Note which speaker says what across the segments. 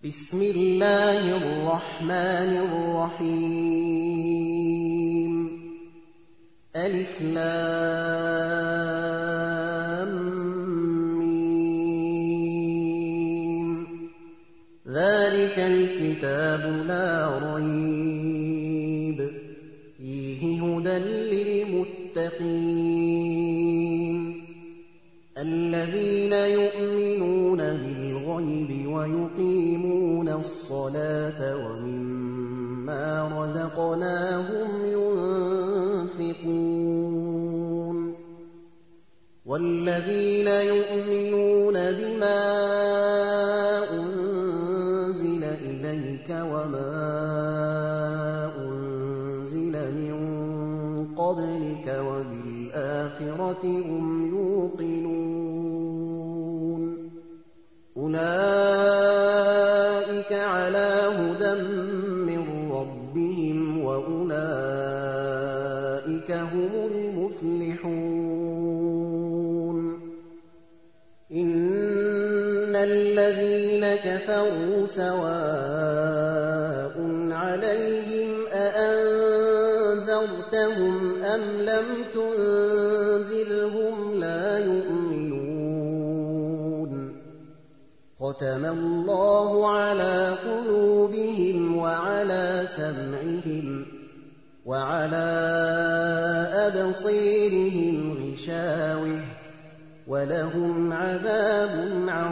Speaker 1: بسم الله الرحمن الرحيم ألف لام ميم ذلك الكتاب لا ريب فيه هدى للمتقين الذين يؤمنون بالغيب ويقيمون الصلاة ومما رزقناهم ينفقون والذين يؤمنون بما أنزل إليك وما أنزل من قبلك وبالآخرة هم يوقنون أولئك على هدى من ربهم وأولئك هم المفلحون إن الذين كفروا سواء عليهم أأنذرتهم أم لم تنذرهم لا يؤمنون ختم الله على قلوبهم وعلى سمعهم وعلى أبصيرهم غشاوة ولهم عذاب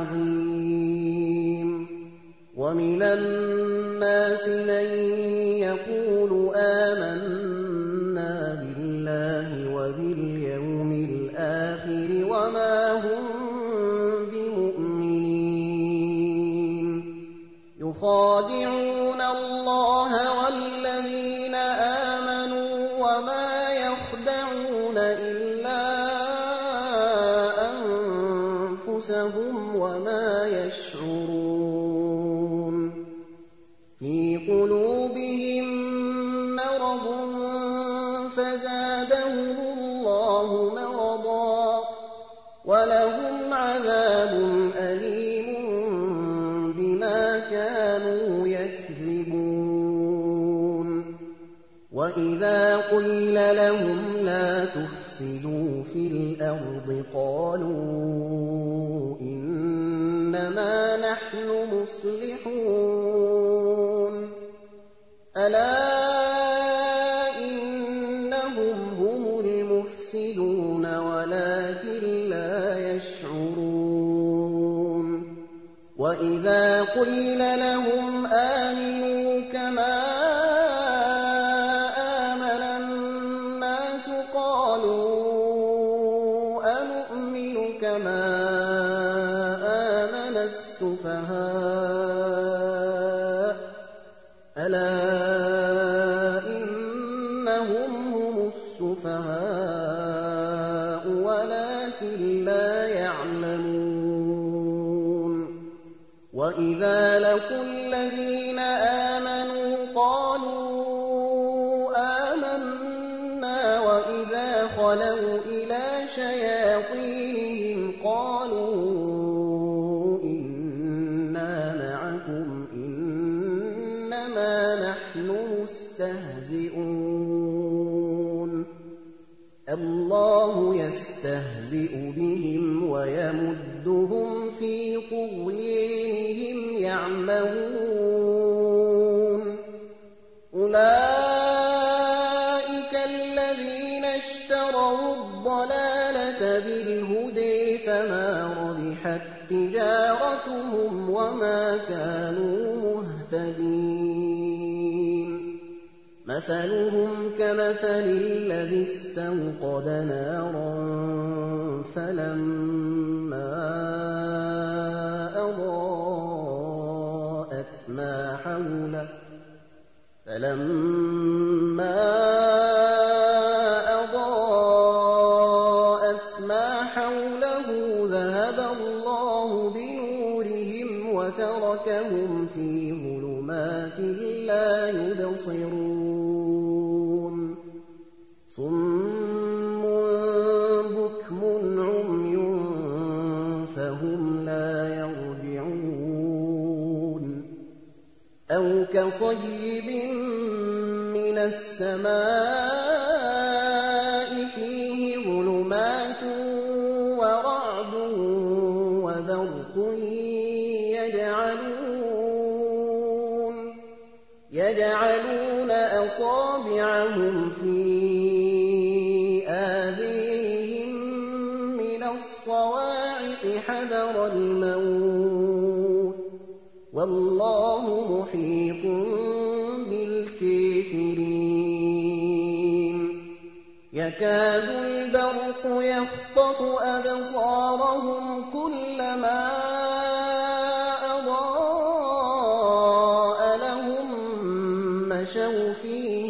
Speaker 1: عظيم ومن الناس من يقول آمنا بالله وباليوم الآخر وما هم بمؤمنين يخادعون الله والذين آمنوا وما يخدعون إلا أنفسهم وما يشعرون في قلوبهم مرض فزادهم الله مرضا ولهم عذاب أليم بما كانوا يكذبون وإذا قيل لهم لا تفسدوا في الأرض قالوا إنما نحن مصلحون ألا إنهم هم المفسدون ولكن لا يشعرون وإذا قيل لهم آمنوا كما آمن الناس قالوا أنؤمن كما آمن السفهاء ألا إنهم هم السفهاء ولكن لا يعلمون وإذا لقوا الذين آمنوا قالوا آمنا وإذا خلوا إلى شياطينهم قالوا إنا معكم إنما نحن مستهزئون الله يستهزئ بهم ويمدهم في طغيانهم يعمهون أولئك الذين اشتروا الضلالة بالهدى فما ربحت تجارتهم وما كانوا مهتدين مثلهم كمثل الذي استوقد نارا فلما أضاءت ما حوله ذهب الله بنورهم وتركهم في ظلمات لا يبصرون صم بكم عمي فهم لا يرجعون أَوْ كَصَيِّبٍ مِّنَ السَّمَاءِ فِيهِ ظُلُمَاتٌ وَرَعْدٌ وَبَرْقٌ يَجْعَلُونَ أَصَابِعَهُمْ فِي آذَانِهِم مِّنَ الصَّوَاعِقِ حَذَرَ الْمَوْتِ ۚ وَاللَّهُ مُحِيطٌ بِالْكَافِرِينَ يَكَادُ الْبَرْقُ يَخْطَفُ أَبْصَارَهُمْ كُلَّمَا أَضَاءَ لَهُم مَّشَوْا فِيهِ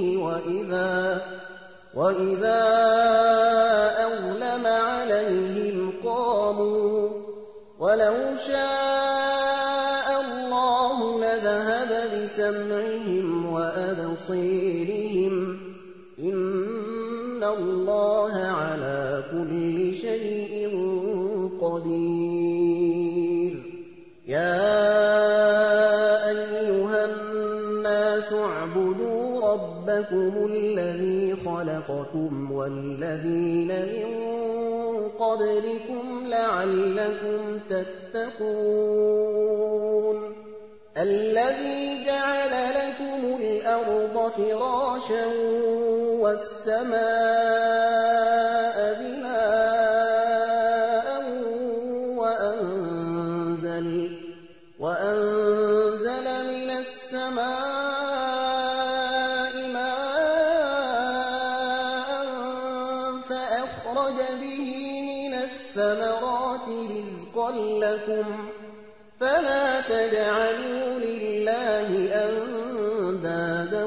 Speaker 1: وَإِذَا أَظْلَمَ عَلَيْهِمْ قَامُوا ۚ وَلَوْ شَاءَ اللَّهُ لَذَهَبَ بِسَمْعِهِمْ وَأَبْصَارِهِمْ ۚ إِنَّ اللَّهَ عَلَىٰ كُلِّ شَيْءٍ قَدِيرٌ يَا أَيُّهَا النَّاسُ اعْبُدُوا رَبَّكُمُ الَّذِي خَلَقَكُمْ وَالَّذِينَ مِن قَبْلِكُمْ لَعَلَّكُمْ تَتَّقُونَ الَّذِي جَعَلَ لَكُمُ الْأَرْضَ فِرَاشًا وَالسَّمَاءَ بِنَاءً وَأَنزَلَ مِنَ السَّمَاءِ مَاءً فَأَخْرَجَ بِهِ مِنَ الثَّمَرَاتِ رِزْقًا لَّكُمْ ۖ فَلَا تَجْعَلُوا لِلَّهِ أَندَادًا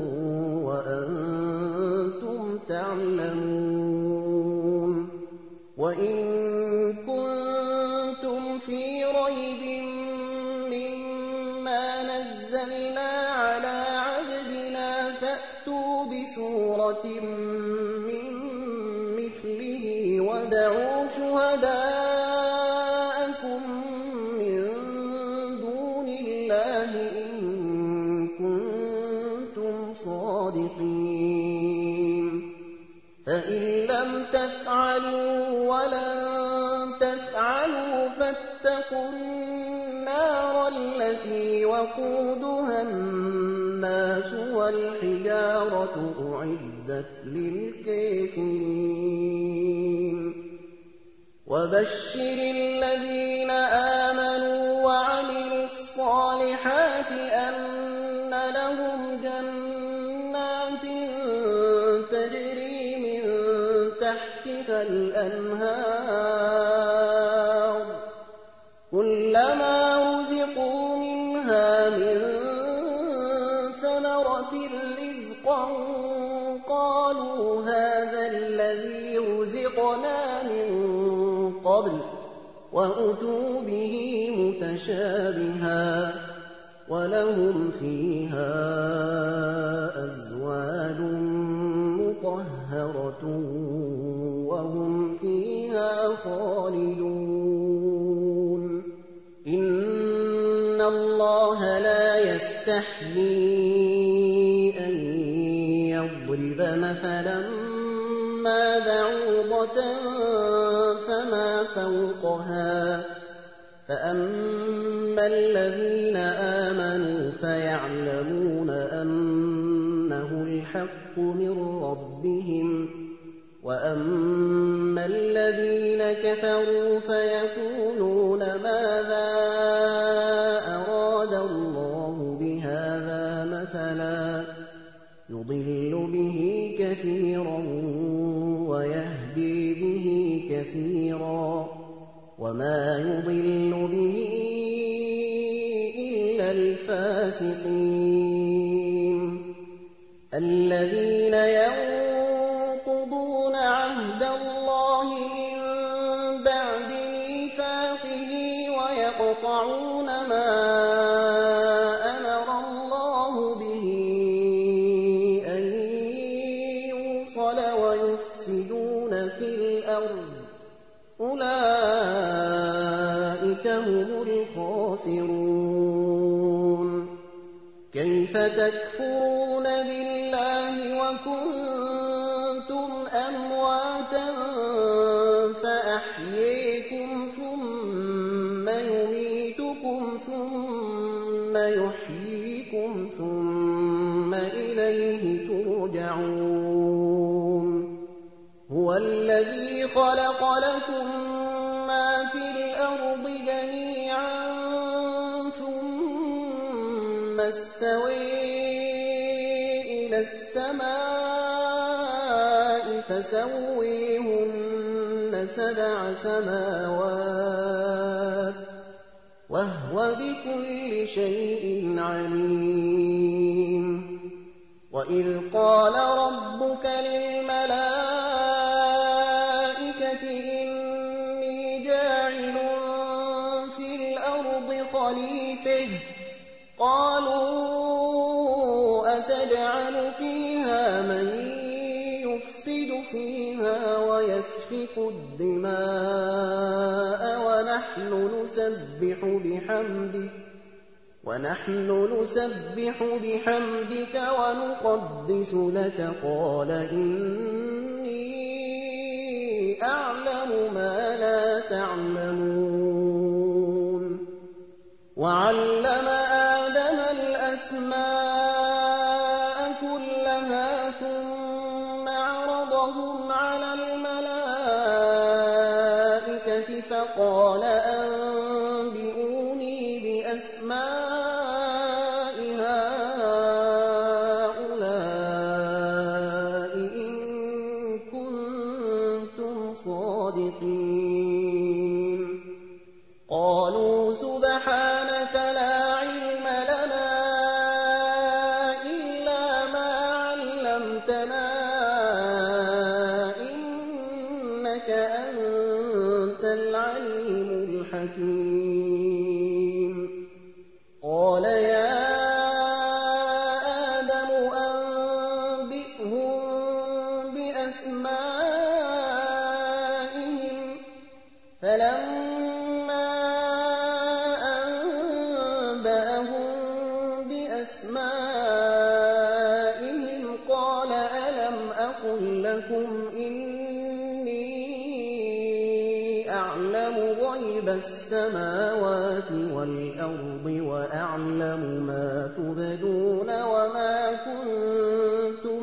Speaker 1: وَأَنتُمْ تَعْلَمُونَ وَإِن كُنتُمْ فِي رَيْبٍ مِّمَّا نَزَّلْنَا عَلَىٰ عَبْدِنَا فَأْتُوا بِسُورَةٍ مِّن مِّثْلِهِ وَادْعُوا شُهَدَاءَكُم مِّن دُونِ اللَّهِ إِن كُنتُمْ صَادِقِينَ فَإِن لَّمْ تَفْعَلُوا وَلَن تَفْعَلُوا فَاتَّقُوا النَّارَ الَّتِي وَقُودُهَا النَّاسُ وَالْحِجَارَةُ أُعِدَّتْ لِلْكَافِرِينَ وَبَشِّرِ الَّذِينَ آمَنُوا وَعَمِلُوا الصَّالِحَاتِ أَنَّ لَهُمْ جَنَّاتٍ تَجْرِي مِن تَحْتِهَا الْأَنْهَارُ كُلَّمَا رُزِقُوا مِنْهَا مِن ثَمَرَةٍ رِّزْقًا قَالُوا هَٰذَا الَّذِي رُزِقْنَا مِن قَبْلُ وَأُتُوا بِهِ مُتَشَابِهًا وَلَهُمْ فِيهَا أَزْوَاجٌ مُّطَهَّرَةٌ وَهُمْ فِيهَا خَالِدُونَ إِنَّ اللَّهَ لَا يَسْتَحْيِي أَن يَضْرِبَ مَثَلًا مَّا بَعُوضَةً فَمَا فَوْقَهَا ۚ فَأَمَّا الَّذِينَ آمَنُوا فَيَعْلَمُونَ أَنَّهُ الْحَقُّ مِن رَّبِّهِمْ ۖ وَأَمَّا الَّذِينَ كَفَرُوا فَيَقُولُونَ مَاذَا أَرَادَ اللَّهُ بِهَٰذَا مَثَلًا ۚ يُضِلُّ بِهِ كَثِيرًا وَيَهْدِي بِهِ كَثِيرًا ۚ وَمَا يُضِلُّ بِهِ إِلَّا الْفَاسِقِينَ الَّذِينَ يَنقُضُونَ عَهْدَ اللَّهِ مِن بَعْدِ مِيثَاقِهِ وَيَقْطَعُونَ مَا أَمَرَ اللَّهُ بِهِ أَن يُوصَلَ وَيُفْسِدُونَ فِي الْأَرْضِ ۚ أُولَٰئِكَ هُمُ الْخَاسِرُونَ كيف تكفرون بالله وكنتم أمواتا فأحييكم ثم يميتكم ثم يحييكم ثم إليه ترجعون هو الذي خلق لكم ما في الأرض جميعا ثم استوى إلى السماء فسويهن 7 سماوات وهو بكل شيء عليم وإذ قال ربك للملائكة إني جاعل في الأرض خليفة قالوا أتجعل فيها من يفسد فيها ويسفك الدماء ونحن نسبح بحمدك ونقدس لك قال إني أعلم ما لا تعلمون وعلم آدم الأسماء كلها ثم عرضهم على الملائكة فقال أنبئوني بأسماء هؤلاء إن كنتم صادقين قالوا سبحانك لا علم لنا إلا ما علمتنا إنك أنت العليم الحكيم قال يا آدم أنبئهم بأسمائهم فلما أنبأهم بأسمائهم قال ألم أقل لكم إني أعلم غيب السماوات والأرض وأعلم ما تبدون وما كنتم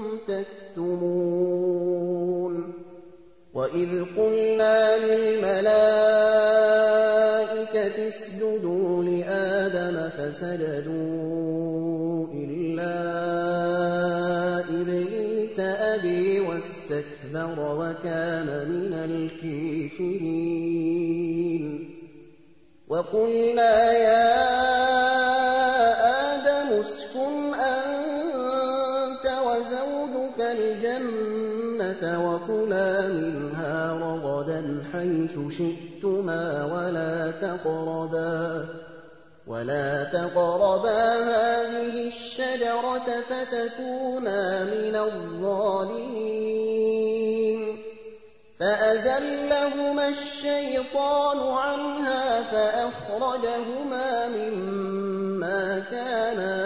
Speaker 1: تكتمون وإذ قلنا للملائكة اسجدوا لآدم فسجدوا إلا إبليس أبي واستكبر وكان من الكافرين وقلنا يا آدم اسكن أنت وزوجك الجنة وكلا منها رغدا حيث شئتما ولا تقربا هذه الشجرة فتكونا من الظالمين فأزلهما الشيطان عنها فأخرجهما مما كانا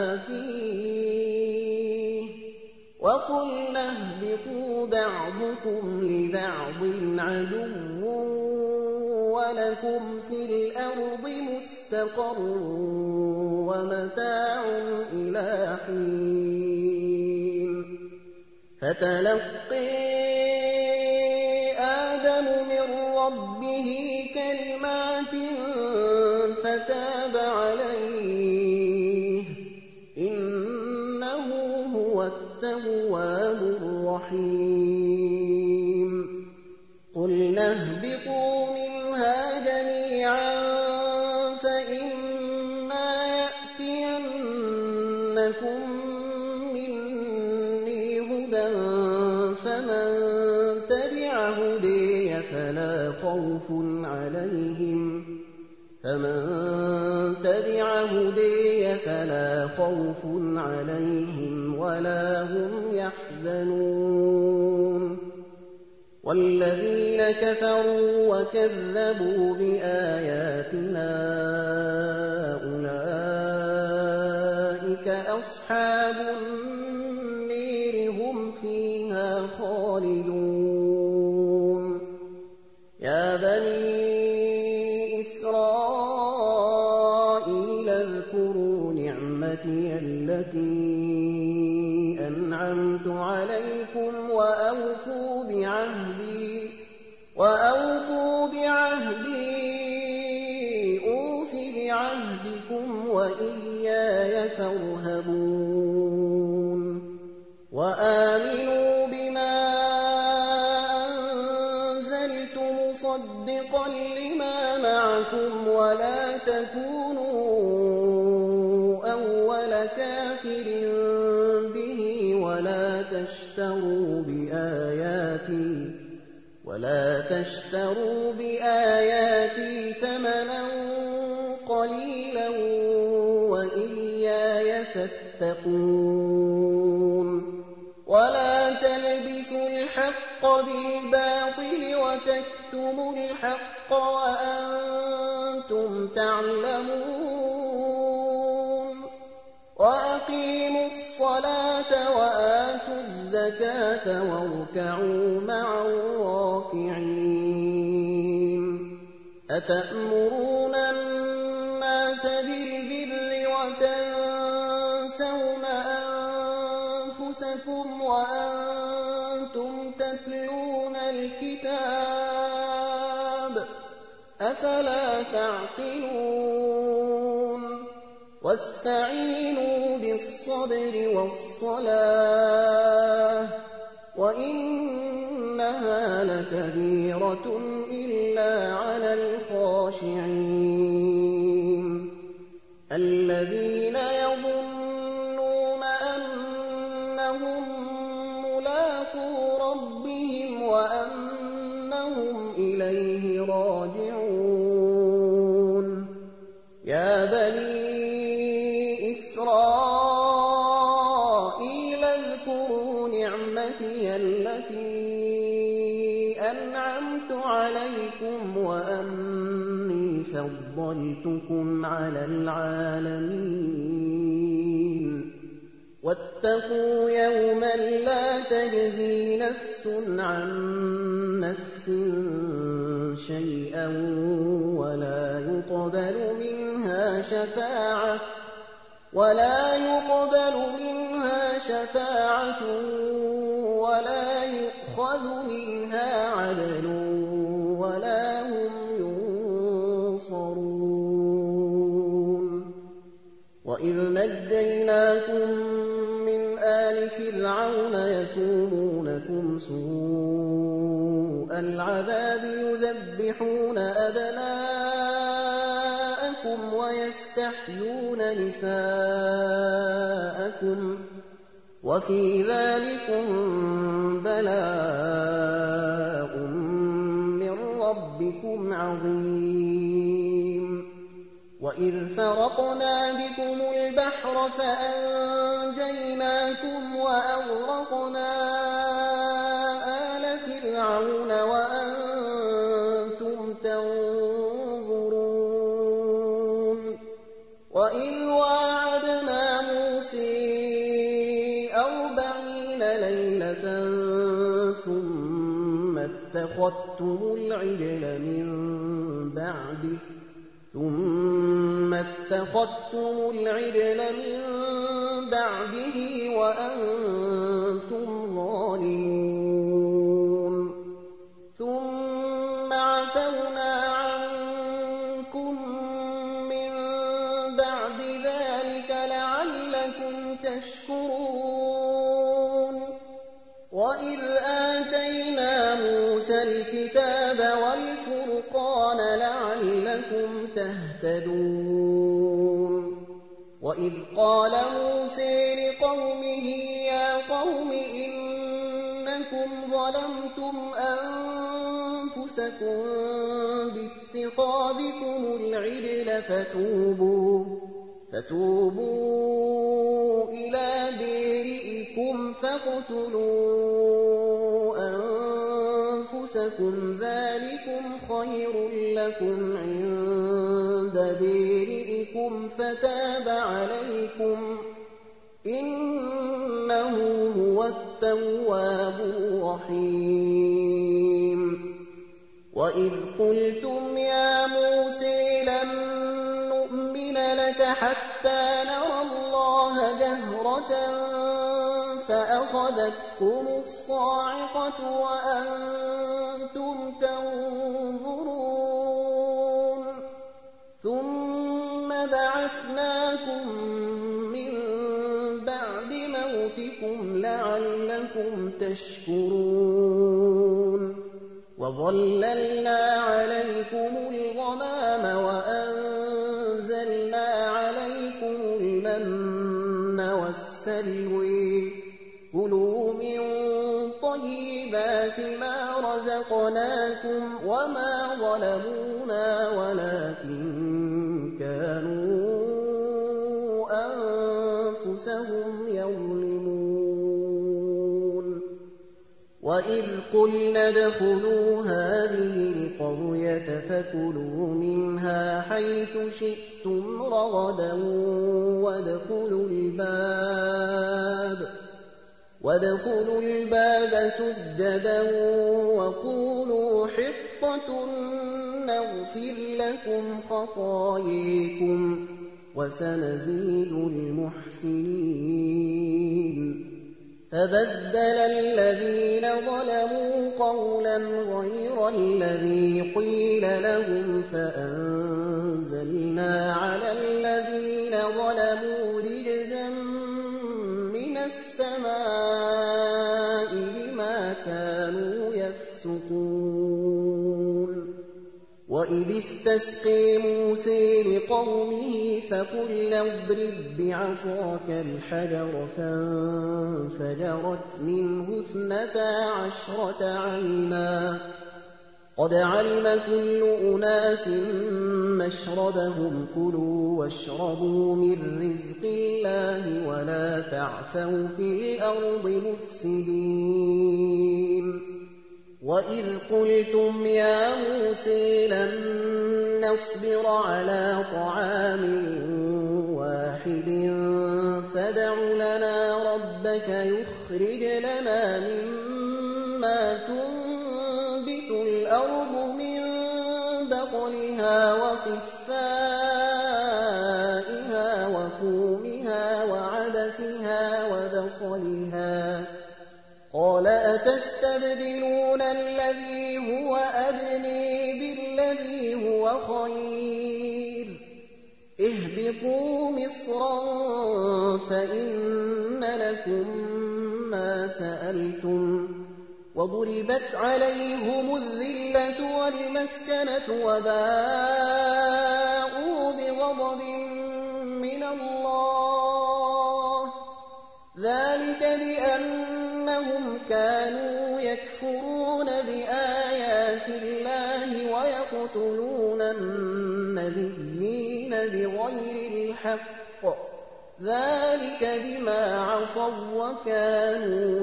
Speaker 1: فيه وقلنا اهبطوا بعضكم لبعض عدو ولكم في الأرض مستقر ومتاع إلى حين فتلقي آدم من ربه كلمات فتاب عليه إنه هو التواب الرحيم قلنا اهبطوا منها جميعا فإما يأتينكم مني هدى فمن تبع هدي فلا خوف عليهم ولا هم يحزنون والذين كفروا وكذبوا بآياتنا أولئك أولئك أصحاب النير هم فيها خالدون يا بني إسرائيل اذكروا نعمتي التي أنعمت عليكم وأوفوا بعهدي أوف بعهدكم وإياي فارهبون وآمنوا بما أنزلت مصدقا لما معكم ولا تكونوا أول كافر به ولا تشتروا بآياتي ثمنا قليلا وإياي فاتقون ولا تلبسوا الحق بالباطل وتكتموا الحق وأنتم تعلمون وأقيموا الصلاة وآتوا الزكاة واركعوا مع الراكعين أتأمرون الناس بالبر وتنسون أنفسكم وأنتم تتلون الكتاب أفلا تعقلون واستعينوا بالصبر والصلاة وإنها لكبيرة إلا على الخاشعين الذين يظنون أنهم ملاقو ربهم وأنهم إليه راجعون يا بني إسرائيل اذكروا نعمتي التي أنعمت عليكم وأني فضلتكم على العالمين واتقوا يوما لا تجزي نفس عن نفس شيئا ولا يقبل منها شفاعة ولا يؤخذ منها عدل ولا هم ينصرون وإذ نجيناكم من آل فرعون يسومونكم سوء العذاب يذبحون أبناءكم ويستحيون نساءكم وفي ذلكم بلاء من ربكم عظيم وإذ فرقنا بكم البحر فأنجيناكم وأغرقنا آل فرعون وأنتم تنظرون وإذ واعدنا موسى 40 ليلة ثم اتخذتم العجل من بعده وأنتم ظالمون ثم عفونا عنكم من بعد ذلك لعلكم تشكرون وإذ آتينا موسى الكتاب والفرقان لعلكم تهتدون وإذ قال موسى لقومه يا قوم إنكم ظلمتم أنفسكم باتخاذكم العجل فتوبوا إلى بارئكم فاقتلوا أنفسكم ذلكم خير لكم عند بارئكم إنه هو التواب الرحيم وإذ قلتم يا موسى لن نؤمن لك حتى نرى الله جهرة فأخذتكم الصاعقة وأنتم تنظرون ثم بعثناكم من بعد موتكم لعلكم تشكرون وظللنا عليكم الغمام وأنزلنا عليكم المن والسلوى كلوا من طيبات ما رزقناكم وما ظلمونا ولكن كانوا أنفسهم يظلمون وإذ قلنا ادخلوا هذه القرية فكلوا منها حيث شئتم رغدا وادخلوا الباب سجدا وقولوا حطة نغفر لكم خطاياكم وسنزيد المحسنين فبدل الذين ظلموا قولا غير الذي قيل لهم فأنزلنا على الذين ظلموا رجزا من السماء بما كانوا يفسقون وإذ استسقي موسى لقومه فقلنا اضرب بعصاك الحجر فانفجرت منه 12 عينا قد علم كل أناس مشربهم كلوا واشربوا من رزق الله ولا تعثوا في الأرض مفسدين وإذ قلتم يا موسى لن نصبر على طعام واحد فادع لنا ربك يخرج لنا مما تنبت الأرض من بقلها وقثائها وفومها وعدسها وبصلها قال أتستبدلون الذي هو أدنى بالذي هو خير اهبطوا مصرا فإن لكم ما سألتم وضربت عليهم الذلة والمسكنة وباءوا بغضب من الله ذلك بأنهم كانوا يكفرون بآيات الله ويقتلون النبيين بغير الحق ذلك بما عصوا وكانوا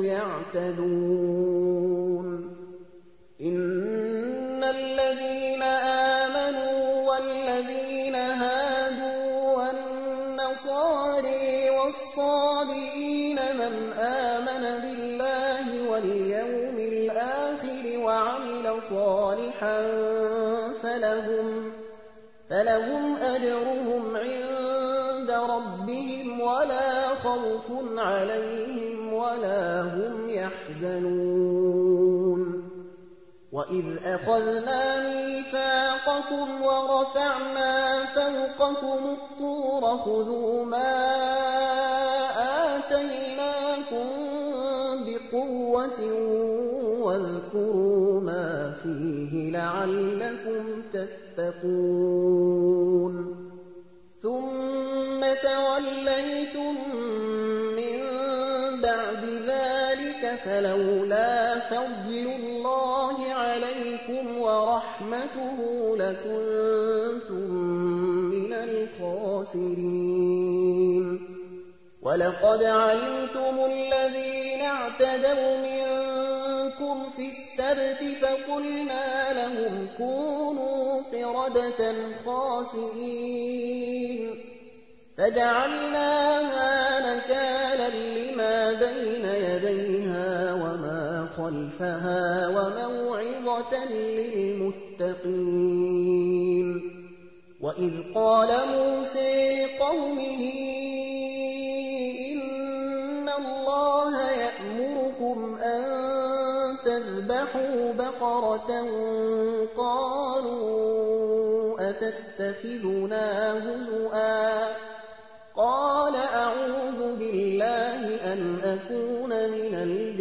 Speaker 1: يعتدون إن الذين آمنوا والذين هادوا والنصارى والصابئين من آمن بالله واليوم الآخر وعمل صالحا فلهم أجرهم عند ربهم ولا خوف عليهم ولا هم يحزنون وإذ أخذنا ميثاقكم ورفعنا فوقكم الطور خذوا ما آتيناكم بقوة واذكروا ما فيه لعلكم تتقون ثم توليتم من بعد ذلك فلولا فضل الله عليكم ورحمته لكنتم من الخاسرين ولقد علمتم الذين اعتدوا منكم في السبت فقلنا لهم كونوا قردة خاسئين فجعلناها نكالا بين يديها وما خلفها وموعظة للمتقين. وإذ قال موسى لقومه إن الله يأمركم أن تذبحوا بقرة قالوا أتتخذنا هزؤا قال أعوذ بالله أن أكون من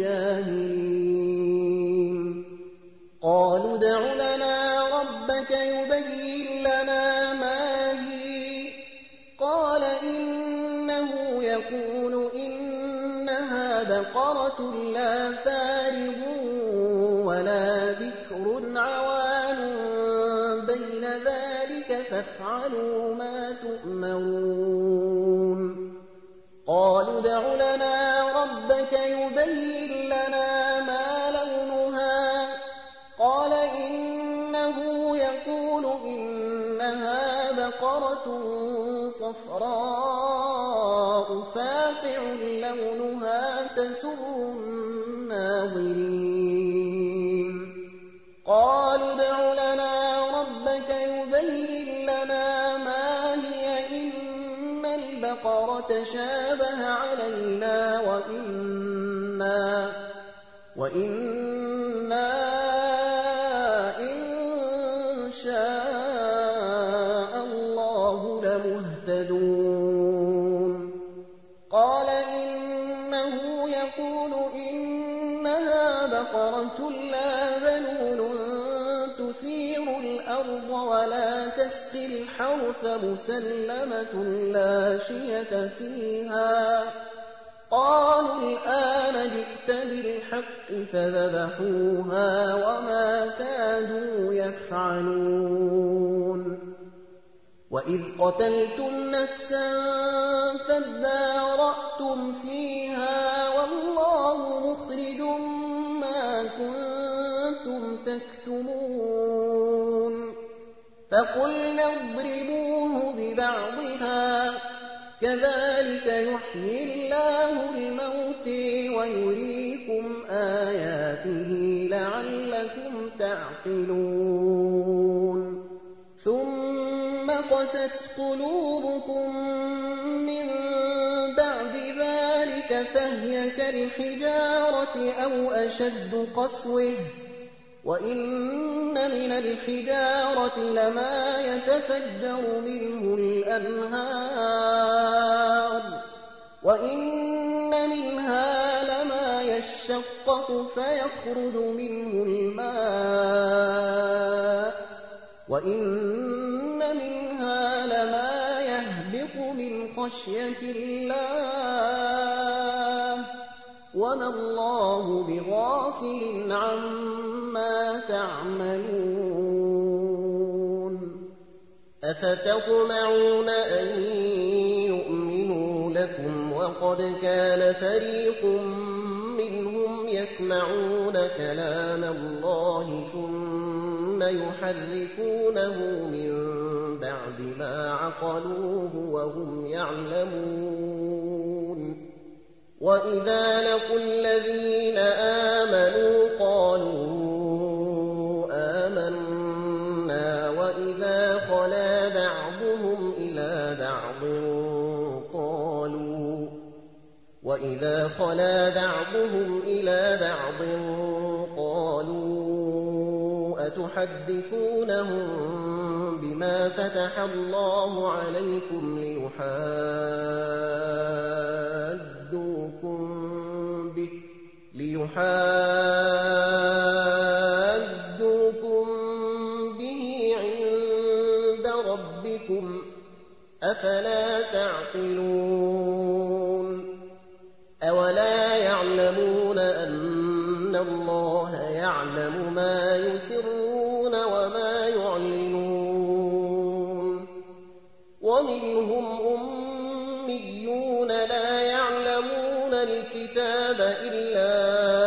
Speaker 1: الجاهلين. قالوا ادع لنا ربك يبين لنا ما هي قال إنه يقول إنها بقرة لا فارغ ولا بكر عوان بين ذلك فافعلوا ما تؤمرون. قالوا ادع لنا ربك يبين لنا ما لونها قال إنه يقول إنها بقرة صفراء فاقع لونها تسر الناظرين. قالوا ادع لنا ربك يبين لنا ما هي إن البقرة شابه علينا وإنا إن شاء الله لمهتدون. قال إنه يقول إنها بقرة لا ذلول تثير الأرض ولا تسقي الحرث مسلمة لا شية فيها. قالوا الآن جئت بالحق فذبحوها وما كادوا يفعلون. وإذ قتلتم نفسا فادارأتم فيها والله مخرج ما كنتم تكتمون. فقلنا اضربوه ببعضها كذلك يحيي الله الموت ويريكم آياته لعلكم تعقلون. ثم قست قلوبكم من بعد ذلك فهي كالحجارة أو أشد قسوة وإن من الحجارة لما يتفجر منه الأنهار وإن منها لما يشقق فيخرج منه الماء وإن منها لما يهبط من خشية الله وما الله بغافل عما تعملون. أفتطمعون أن يؤمنوا لكم وقد كان فريق منهم يسمعون كلام الله ثم يحرفونه من بعد ما عقلوه وهم يعلمون. وإذا لقوا الذين آمنوا قالوا آمنا وإذا خلا بعضهم إلى بعض قالوا أتحدثونهم بما فتح الله عليكم ليحاجوكم به عند ربكم أفلا تعقلون. أولا يعلمون أن الله يعلم ما يسرون وما يعلنون. ومنهم أميون لا يعلمون الكتاب إلا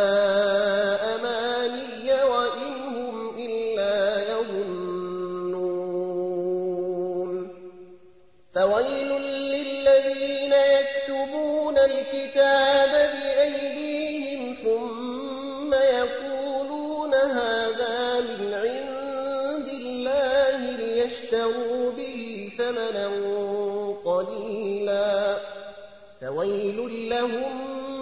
Speaker 1: أماني وإن هم إلا يظنون. فويل للذين يكتبون الكتاب بأيديهم ثم يقولون هذا من عند الله ليشتروا به ثمنا قليلا فويل لهم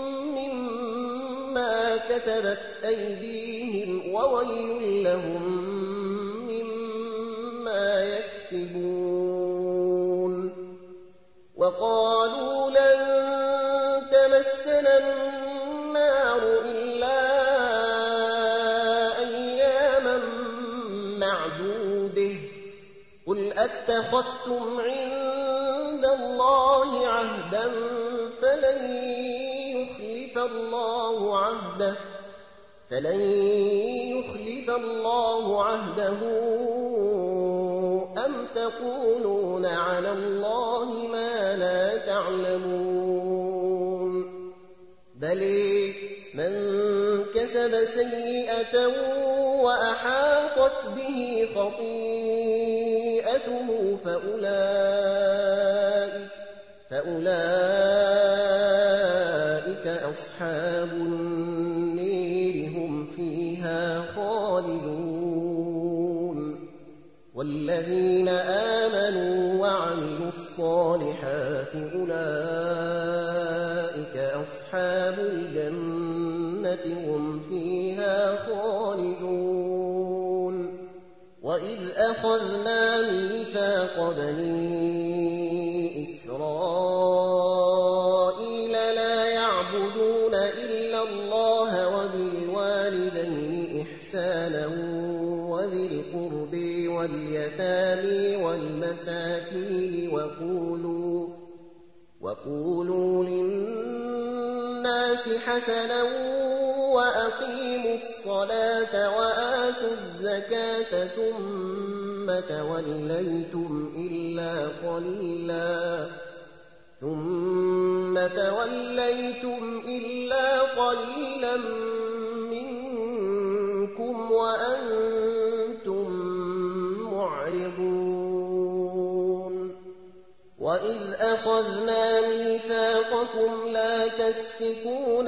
Speaker 1: مما كتبت أيديهم وويل لهم مما يكسبون وقالوا لن تمسنا النار إلا أياما معدودة قل أتخذتم عند الله عهدا فلن يخلف الله عهده أم تقولون على الله ما لا تعلمون بل من كسب سيئة وأحاطت به خطيئته فأولئك أصحاب النير هم فيها خالدون والذين آمنوا وعملوا الصالحات أولئك أصحاب الجنة هم فيها خالدون وإذ أخذنا ميثاق بني إسرائيل لا يعبدون إلا الله وبالوالدين إحسانا وذي القرب واليتامى والمساكين وقولوا للناس حسنا وأقيموا الصلاة وآتوا الزكاة ثم توليتم إلا قليلا منكم وأنتم معرضون وإذ أخذنا ميثاقكم لا تسفكون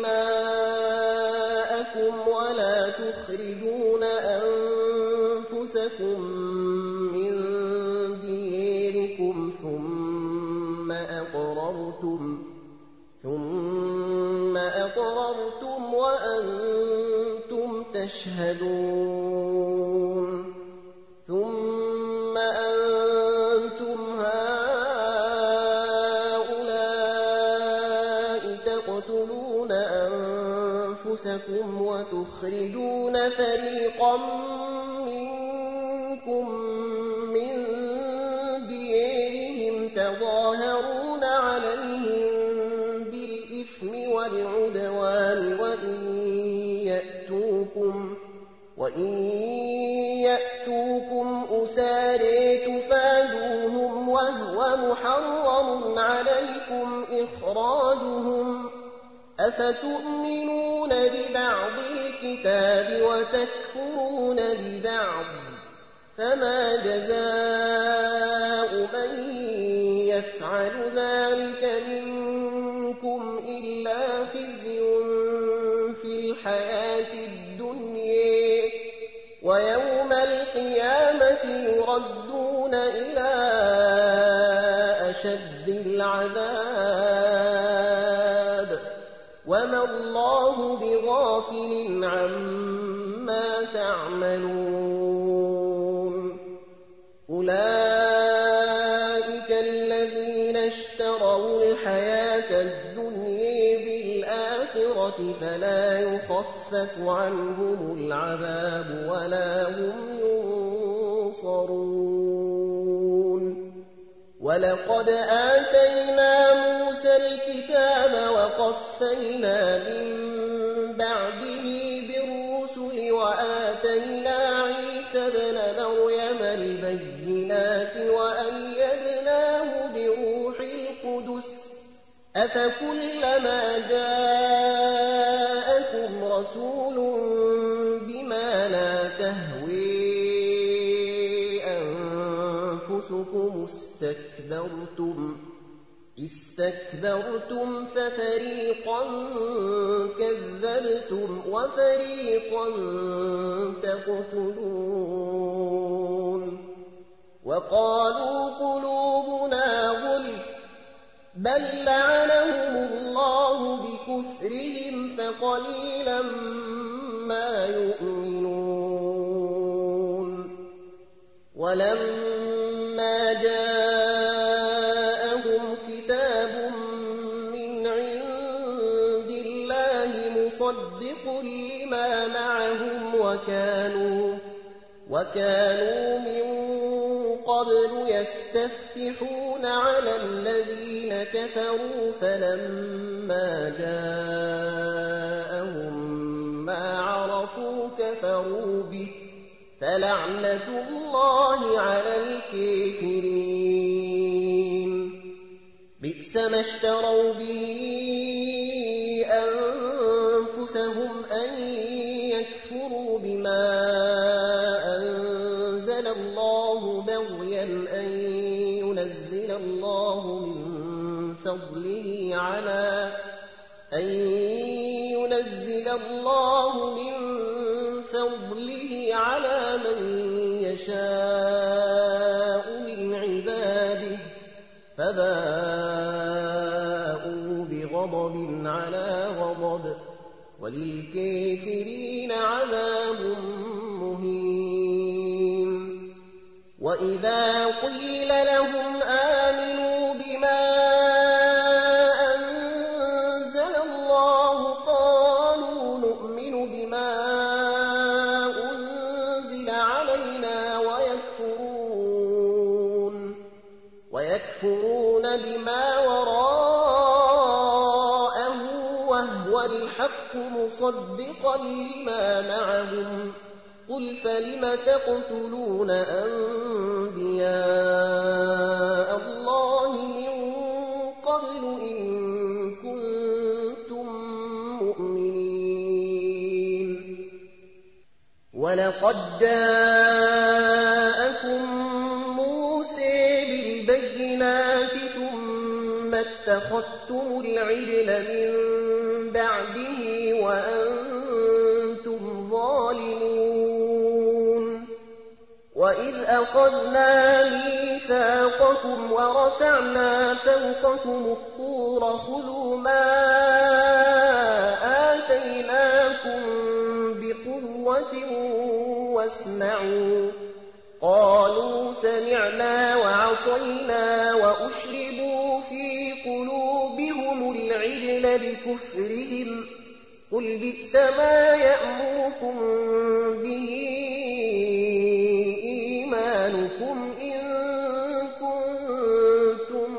Speaker 1: دماءكم ولا تخرجون أنفسكم من ديركم ثم أقررتم وأنتم تشهدون ثم أنتم هؤلاء تقتلون أنفسكم وتخرجون فريقا منكم من ديرهم تظاهرون عليهم بالإثم والعدوان وإن يأتوكم أسارى تفادوهم وهو محرم عليكم إخراجهم أفتؤمنون ببعض الكتاب وتكفرون ببعض فما جزاء من يفعل ذلك منكم إلا خزي في الحياة الدنيا ويوم القيامة يردون إلى أشد العذاب وما الله بغافل عما تعملون أولئك الذين اشتروا الحياة الدنيا بالآخرة فلا يخفف عنهم العذاب ولا هم ينصرون ولقد آتينا موسى الكتاب وقفينا من بعده بالرسل وآتينا عيسى ابن مريم البينات وأيدناه بروح القدس أفكلما جاءكم رسول بما لا تهوي أنفسكم استكبرتم استكبرتم ففريقا كذبتم وفريقا تقتلون وقالوا قلوبنا غلف بل لعنهم الله بكفرهم فقليلا ما يؤمنون ولما جاءهم كتاب من عند الله مصدق لما معهم وكانوا من قبل يستفتحون على الذين كفروا فلما جاءهم ما عرفوا كفروا به فلعنة الله على الكافرين بئس ما اشتروا به أنفسهم أن يكفروا بما أنزل الله بغيا أن ينزل الله من فضله على من يشاء من عباده فباءوا بغضب على غضب وللكافرين عذاب مهين وإذا قيل لهم آمنوا بما أنزل الله قالوا نؤمن بما أنزل علينا ويكفرون بما وراءه وهو الحق مصدقا لما معهم قل فلم تقتلون أنبياء الله من قبل إن كنتم مؤمنين ولقد جاءكم موسى بالبينات ثم اتخذتم العجل من بعده وأنتم ظالمون وإذ أخذنا ميثاقكم ورفعنا فوقكم الطور خذوا ما آتيناكم بقوة واسمعوا قالوا سمعنا وعصينا وأشربوا في قلوبهم العجل بكفرهم قل بئس ما يأمركم به إيمانكم إن كنتم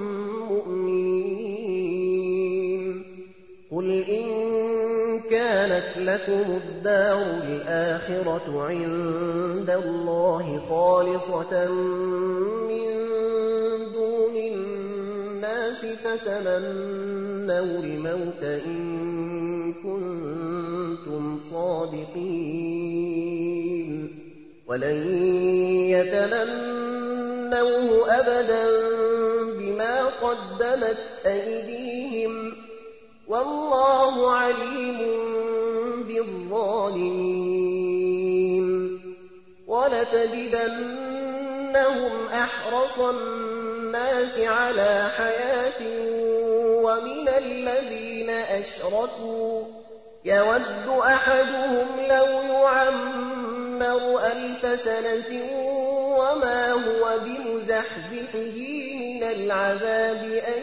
Speaker 1: مؤمنين قل إن كانت لكم الدار الآخرة عند الله خالصة من دون الناس فتمنوا الموت إن كنتم صادقين ولن يتمنوه أبدا بما قدمت أيديهم والله عليم بالظالمين ولتجدنهم أحرص الناس على حياة ومن الذين أشركوا يود أحدهم لو يعمر 1000 سنة وما هو بمزحزحه من العذاب أن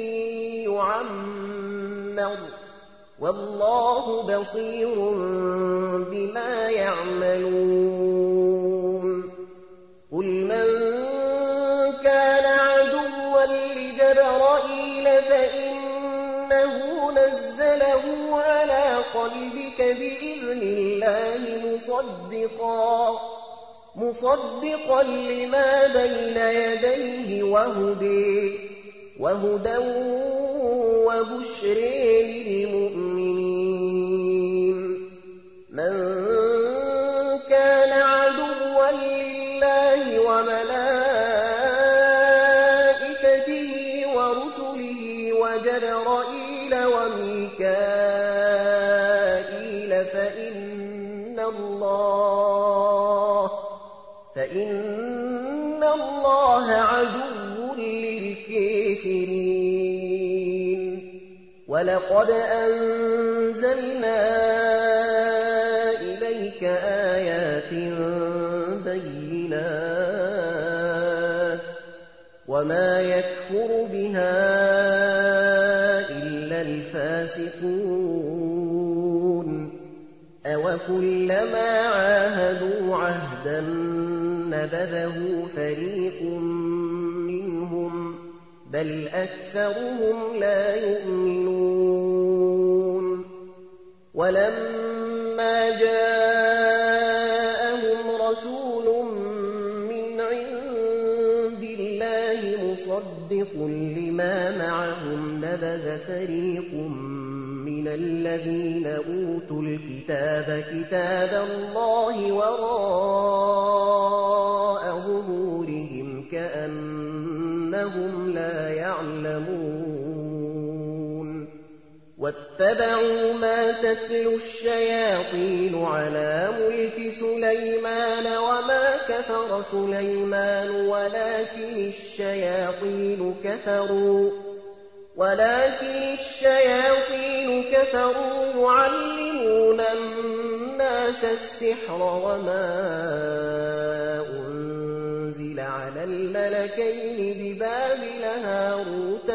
Speaker 1: يعمر والله بصير بما يعملون قل من كان عدوا لجبرائيل فإنه نزله على قلبك بإذن الله مصدقا لما بين يديه وهدى وبشر للمؤمنين من كان عدوا لله وملائكته ورسله إسرافيل وميكائيل فإن الله عدو للكافرين ولقد أنزلنا إليك آيات بينات وما يكفر بها إلا الفاسقون أوكلما عاهدوا عهدا نبذه فريق منهم بل أكثرهم لا يؤمنون ولما جاءهم رسول من عند الله مصدق لما معهم نبذ فريق من الذين أوتوا الكتاب كتاب الله وراء ظهورهم كأنهم لا يعلمون واتبعوا ما تتلو الشياطين على ملك سليمان وما كفر سليمان ولكن الشياطين كفروا يعلمون الناس السحر وما أنزل على الملكين ببابل هاروت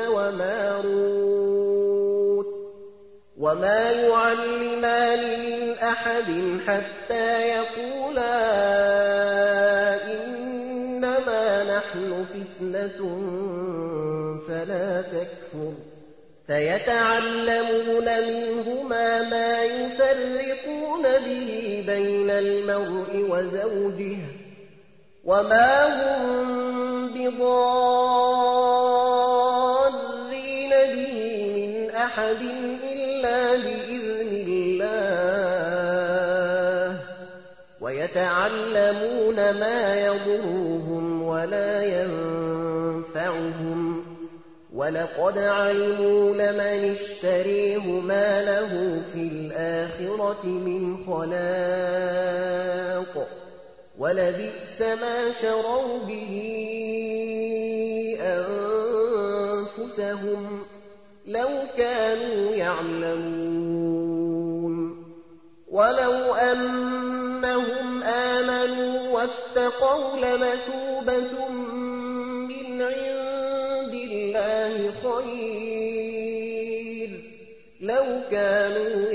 Speaker 1: وماروت وما يعلمان من أحد حتى يقولا إنما نحن فتنة فلا تكفر فيتعلمون منهما ما يفرقون به بين المرء وزوجه وما هم بضارين به من أحد إلا بإذن الله ويتعلمون ما يضرهم ولا ينفعهم ولقد علموا لمن اشتريه ما له في الآخرة من خلاق ولبئس ما شروا به أنفسهم لو كانوا يعلمون ولو أنهم آمنوا واتقوا لمثوبة من عند الله خير لو كانوا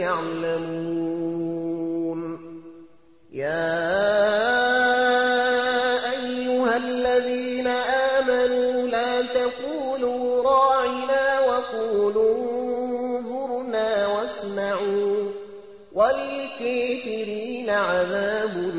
Speaker 1: يعلمون يا أيها الذين آمنوا لا تقولوا راعنا وقولوا انظرنا واسمعوا وللكافرين عذاب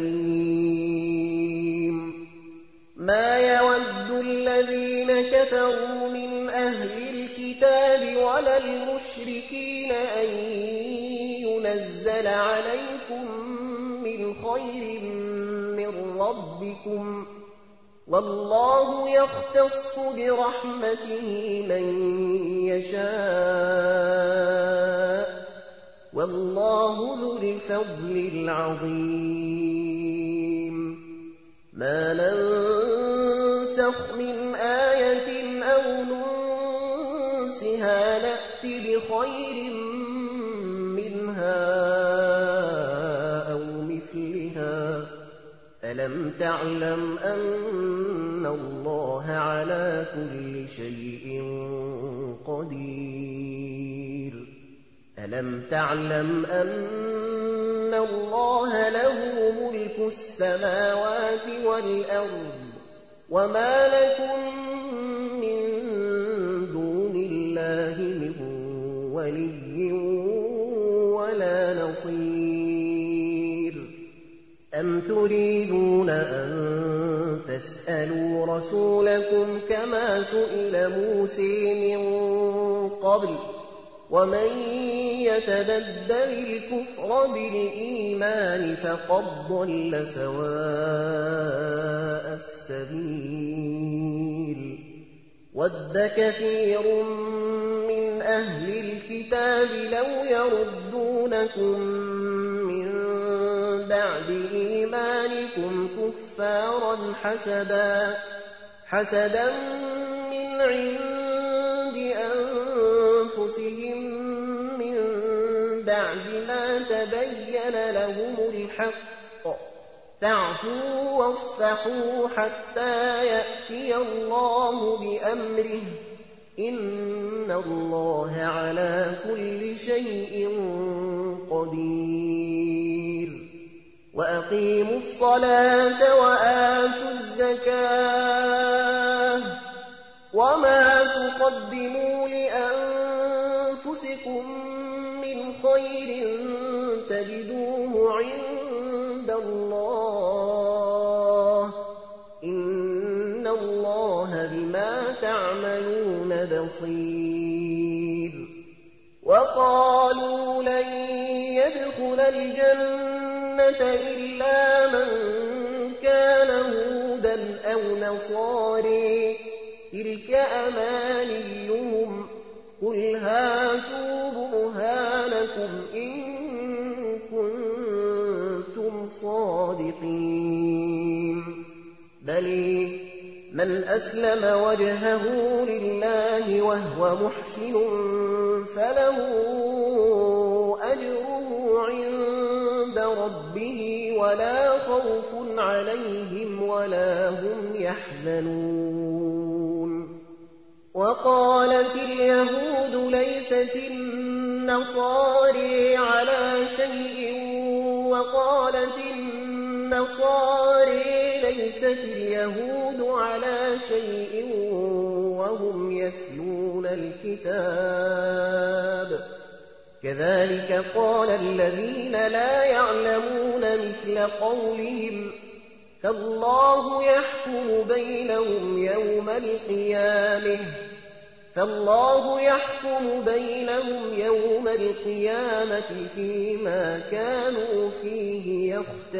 Speaker 1: أليم ما يود الذين كفروا من أهل الكتاب ولا المشركين أن ينزل عليكم من خير من ربكم والله يختص برحمته من يشاء والله ذو الفضل العظيم ما ننسخ من آية أو ننسها نأت بخير منها أو مثلها ألم تعلم أن الله على كل شيء قدير ألم تعلم أن الله له ملك السماوات والأرض وما لكم من دون الله من ولي ولا نصير أم تريدون أن تسألوا رسولكم كما سئل موسى من قبل ومن يتبدل الكفر بالإيمان فقد ضل سواء السبيل ود كثير من أهل الكتاب لو يردونكم من بعد إيمانكم كفارا حسدا من عند أنفسهم من بعد ما تبين لهم الحق فاعفوا واصفحوا حتى يأتي الله بأمره إن الله على كل شيء قدير وأقيموا الصلاة وآتوا الزكاة وما تقدموا لأنفسكم من خير تجدوه عند الله إن الله بما تعملون بصير وقالوا لن يدخل الجنة إلا من كان هودا أو نصاري تلك أمانيهم قل هاتوا برهانكم إن كنتم صادقين بل من أسلم وجهه لله وهو محسن فله أجره عند ربه ولا خوف عليهم ولا هم يحزنون وقالت اليهود ليست النصارى على شيء وقالت النصارى ليست اليهود على شيء وهم يتلون الكتاب كذلك قال الذين لا يعلمون مثل قولهم فالله يحكم بينهم يوم القيامة فيما كانوا فيه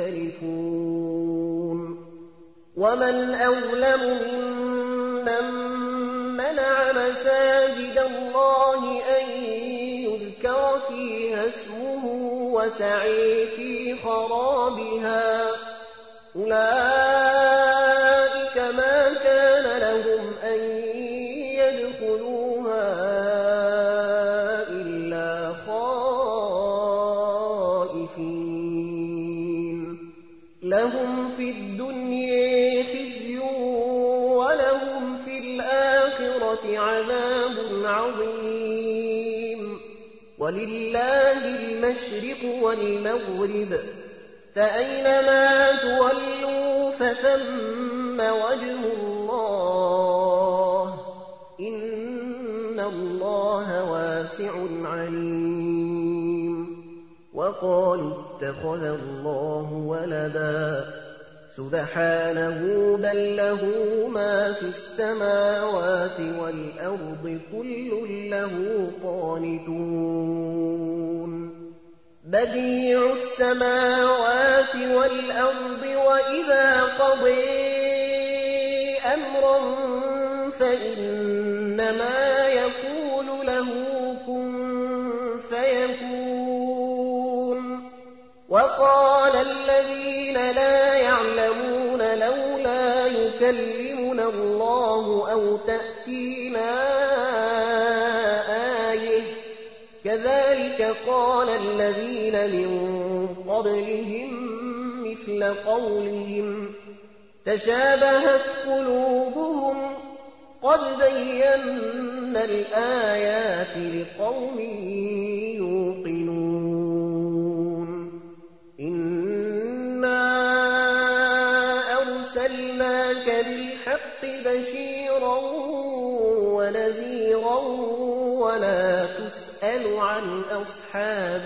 Speaker 1: يختلفون ومن أظلم ممن منع مساجد الله أن يذكر فيها اسمه وسعي في خرابها أولئك ما كان لهم أن يدخلوها إلا خائفين لهم في الدنيا خزي ولهم في الآخرة عذاب عظيم ولله المشرق والمغرب فأينما تولوا فثم وجه الله إن الله واسع عليم وقالوا اتخذ الله ولدا سبحانه بل له ما في السماوات والأرض كل له قانتون بديع السماوات والأرض وإذا قضي أمرا فإنما يقول له كن فيكون وقال الذين لا يعلمون لولا يكلمنا الله أو تأتينا آية كذلك قال الذين من قبلهم مثل قولهم تشابهت قلوبهم قد بينا الآيات لقوم يوقنون إنا أرسلناك بالحق بشيرا ونذيرا ولا تسأل عن أصحاب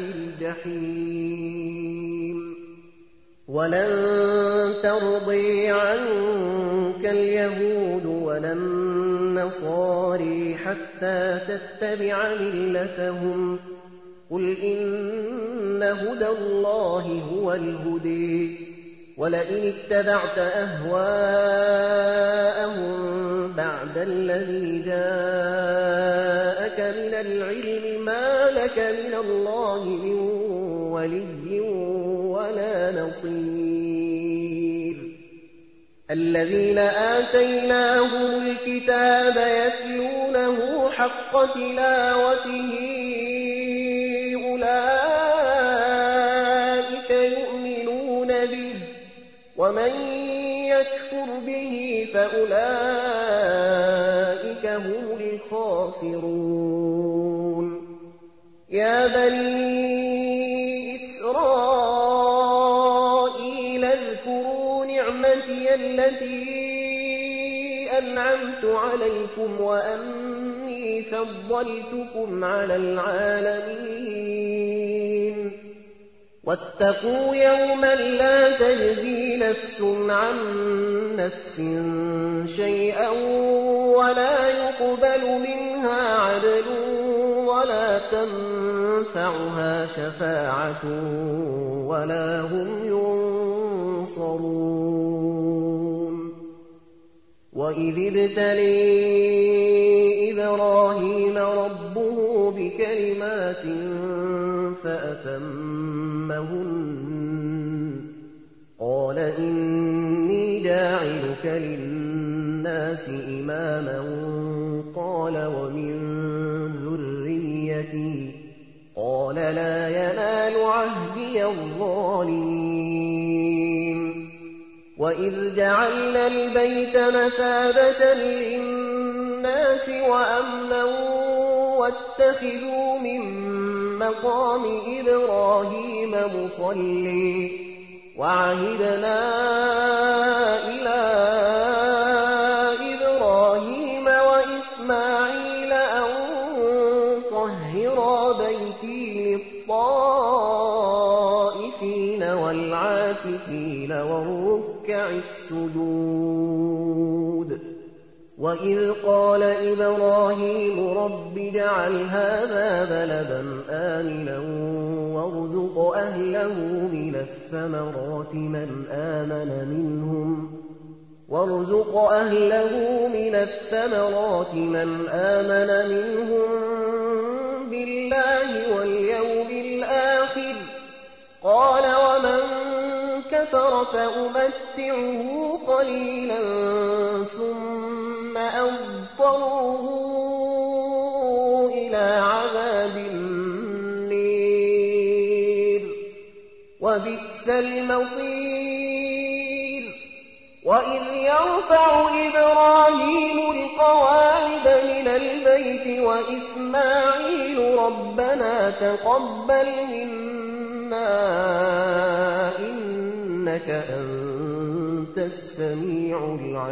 Speaker 1: الجحيم ولن ترضي عنك اليهود ولا النصارى حتى تتبع ملتهم قل إن هدى الله هو الهدي ولئن اتبعت أهواءهم بعد الذي جاءك جاءك من العلم ما لك من الله من ولي ولا نصير الذين آتيناهم الكتاب يتلونه حق تلاوته أولئك يؤمنون به ومن يكفر به فأولئك هم الخاسرون يا بني إسرائيل اذكروا نعمتي التي أنعمت عليكم وأني فضلتكم على العالمين واتقوا يوما لا تجزي نفس عن نفس شيئا ولا يقبل منها عدل ولا تنفعها شفاعة ولا هم ينصرون وإذ ابتلي إبراهيم ربه بكلمات فأتمهن قال إني جاعلك للناس إماما قال ومن ذريتي قال لا ينال عهدي الظالمين وإذ جعلنا البيت مثابة للناس وأمنا واتخذوا من مقام إبراهيم مصلي وعهدنا إلى إبراهيم وإسماعيل أن طهرا بيتي للطائفين والعاكفين والركع السجود وإذ قال إبراهيم رب اجعل هذا بلدا آمنا وارزق أهله من الثمرات من آمن منهم بالله واليوم الآخر قال ومن كفر فأمتعه قليلا ثم أضطره إلى عذاب النير وبئس المصير وإذ يرفع إبراهيم القواعد من البيت وإسماعيل ربنا تقبل منا إنك أنت السميع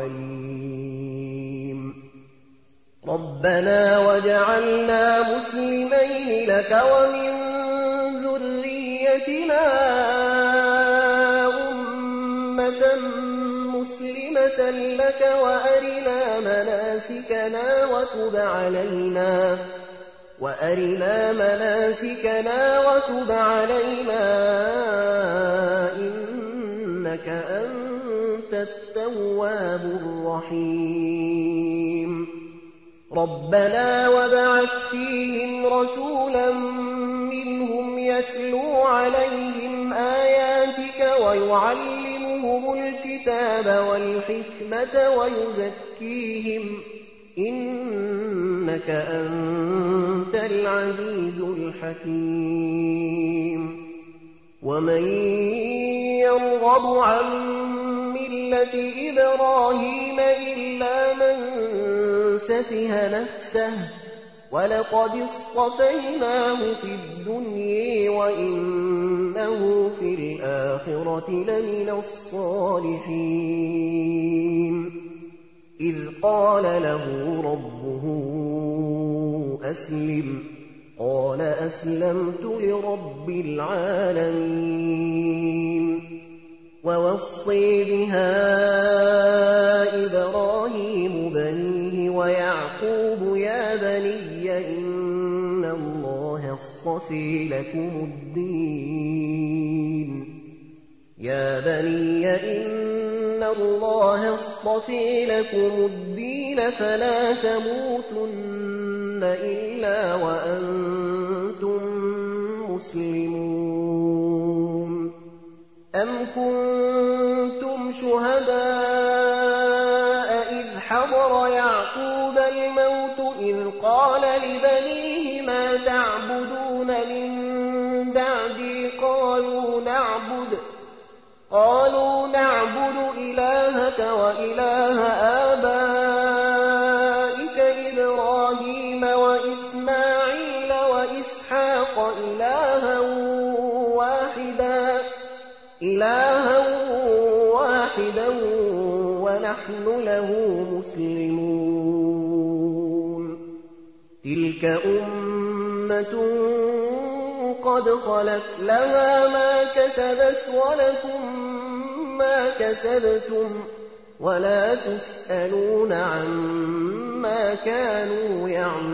Speaker 1: العليم ربنا وجعلنا مسلمين لك ومن ذريتنا أمة مسلمة لك وأرنا مناسكنا وتب علينا إنك أنت التواب الرحيم ربنا وابعث فيهم رسولا منهم يتلو عليهم آياتك ويعلمهم الكتاب والحكمة ويزكيهم إنك أنت العزيز الحكيم ومن يرغب عن ملة إبراهيم إلا من سفه نفسه ولقد اصطفيناه في الدنيا وإنه في الآخرة لمن الصالحين إذ قال له ربه أسلم قال أسلمت لرب العالمين ووصي بها إبراهيم بنيه ويعقوب يا بني إن الله اصطفى لكم الدين يا بني إن الله اصطفى لكم الدين فلا تموتن إلا وأنتم مسلمون أم كنتم شهداء إذ حضر يعقوب الموت إذ قال لبنيه ما تعبدون من بعدي قالوا نعبد إلهك وإله آبائك إبراهيم وإسماعيل وإسحاق إلها واحدا ونحن له مسلمون تلك أمة قد خلت لها ما كسبت ولكم ما كسبتم ولا تسألون عما كانوا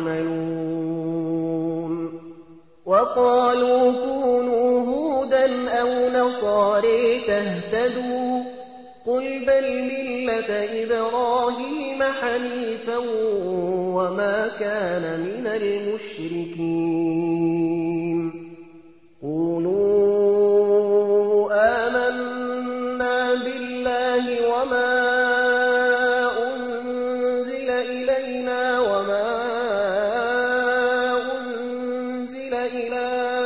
Speaker 1: يعملون وقالوا كونوا هودا أو نصارى تهتدوا قل بل ملة إبراهيم حنيفا وما كان من المشركين قولوا آمنا بالله وما أنزل إلينا وما أنزل إلى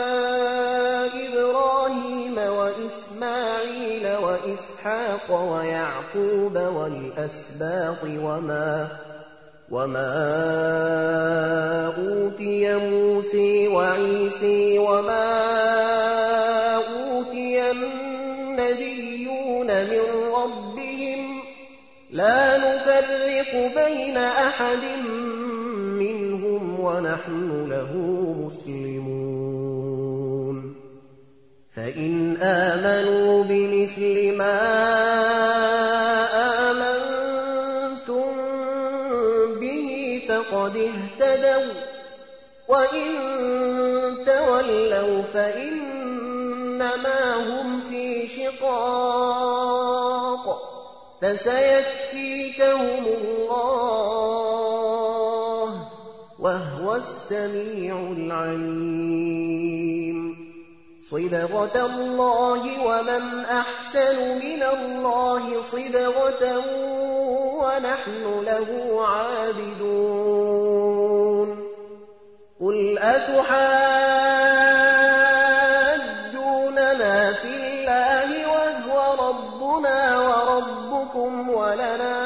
Speaker 1: إبراهيم وإسماعيل وإسحاق ويعقوب والأسباط وما أوتي موسى وعيسى وما أوتي النبيون من ربهم لا نفرق بين أحد منهم ونحن له مسلمون فإن آمنوا بمثل ما آمنتم به فقد اهتدوا وإن تولوا فإنما هم في شقاق فسيكفيكهم الله وهو السميع العليم صبغة الله ومن أحسن من الله صبغة ونحن له عابدون قل أتحاجوننا في الله وهو ربنا وربكم ولنا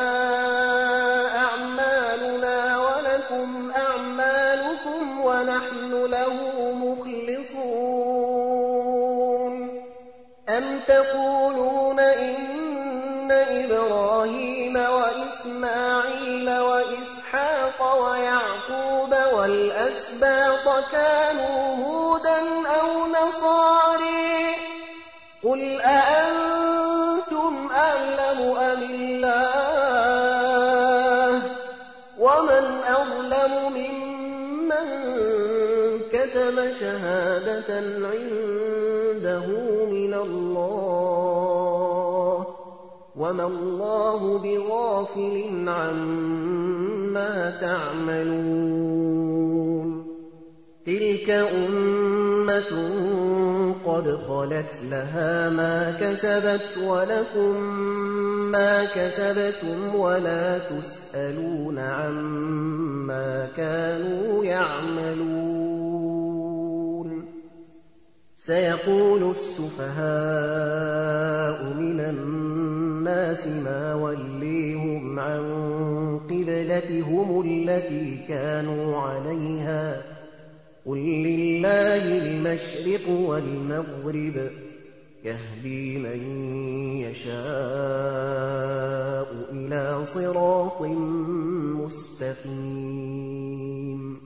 Speaker 1: أعمالنا ولكم أعمالكم ونحن له مخلصون أم تقولون إن إبراهيم وإسماعيل وإسحاق ويعقوب والأسباط كانوا هودا أو نصارى قل أأنتم أعلم أم الله ومن أظلم ممن كتم شهادة عنده من الله وما الله بغافل عما تعملون تلك أمة قد خلت لها ما كسبت ولكم ما كسبتم ولا تسألون عما كانوا يعملون سيقول السفهاء من الناس ما وليهم عن قبلتهم التي كانوا عليها قل لله المشرق والمغرب يهدي من يشاء إلى صراط مستقيم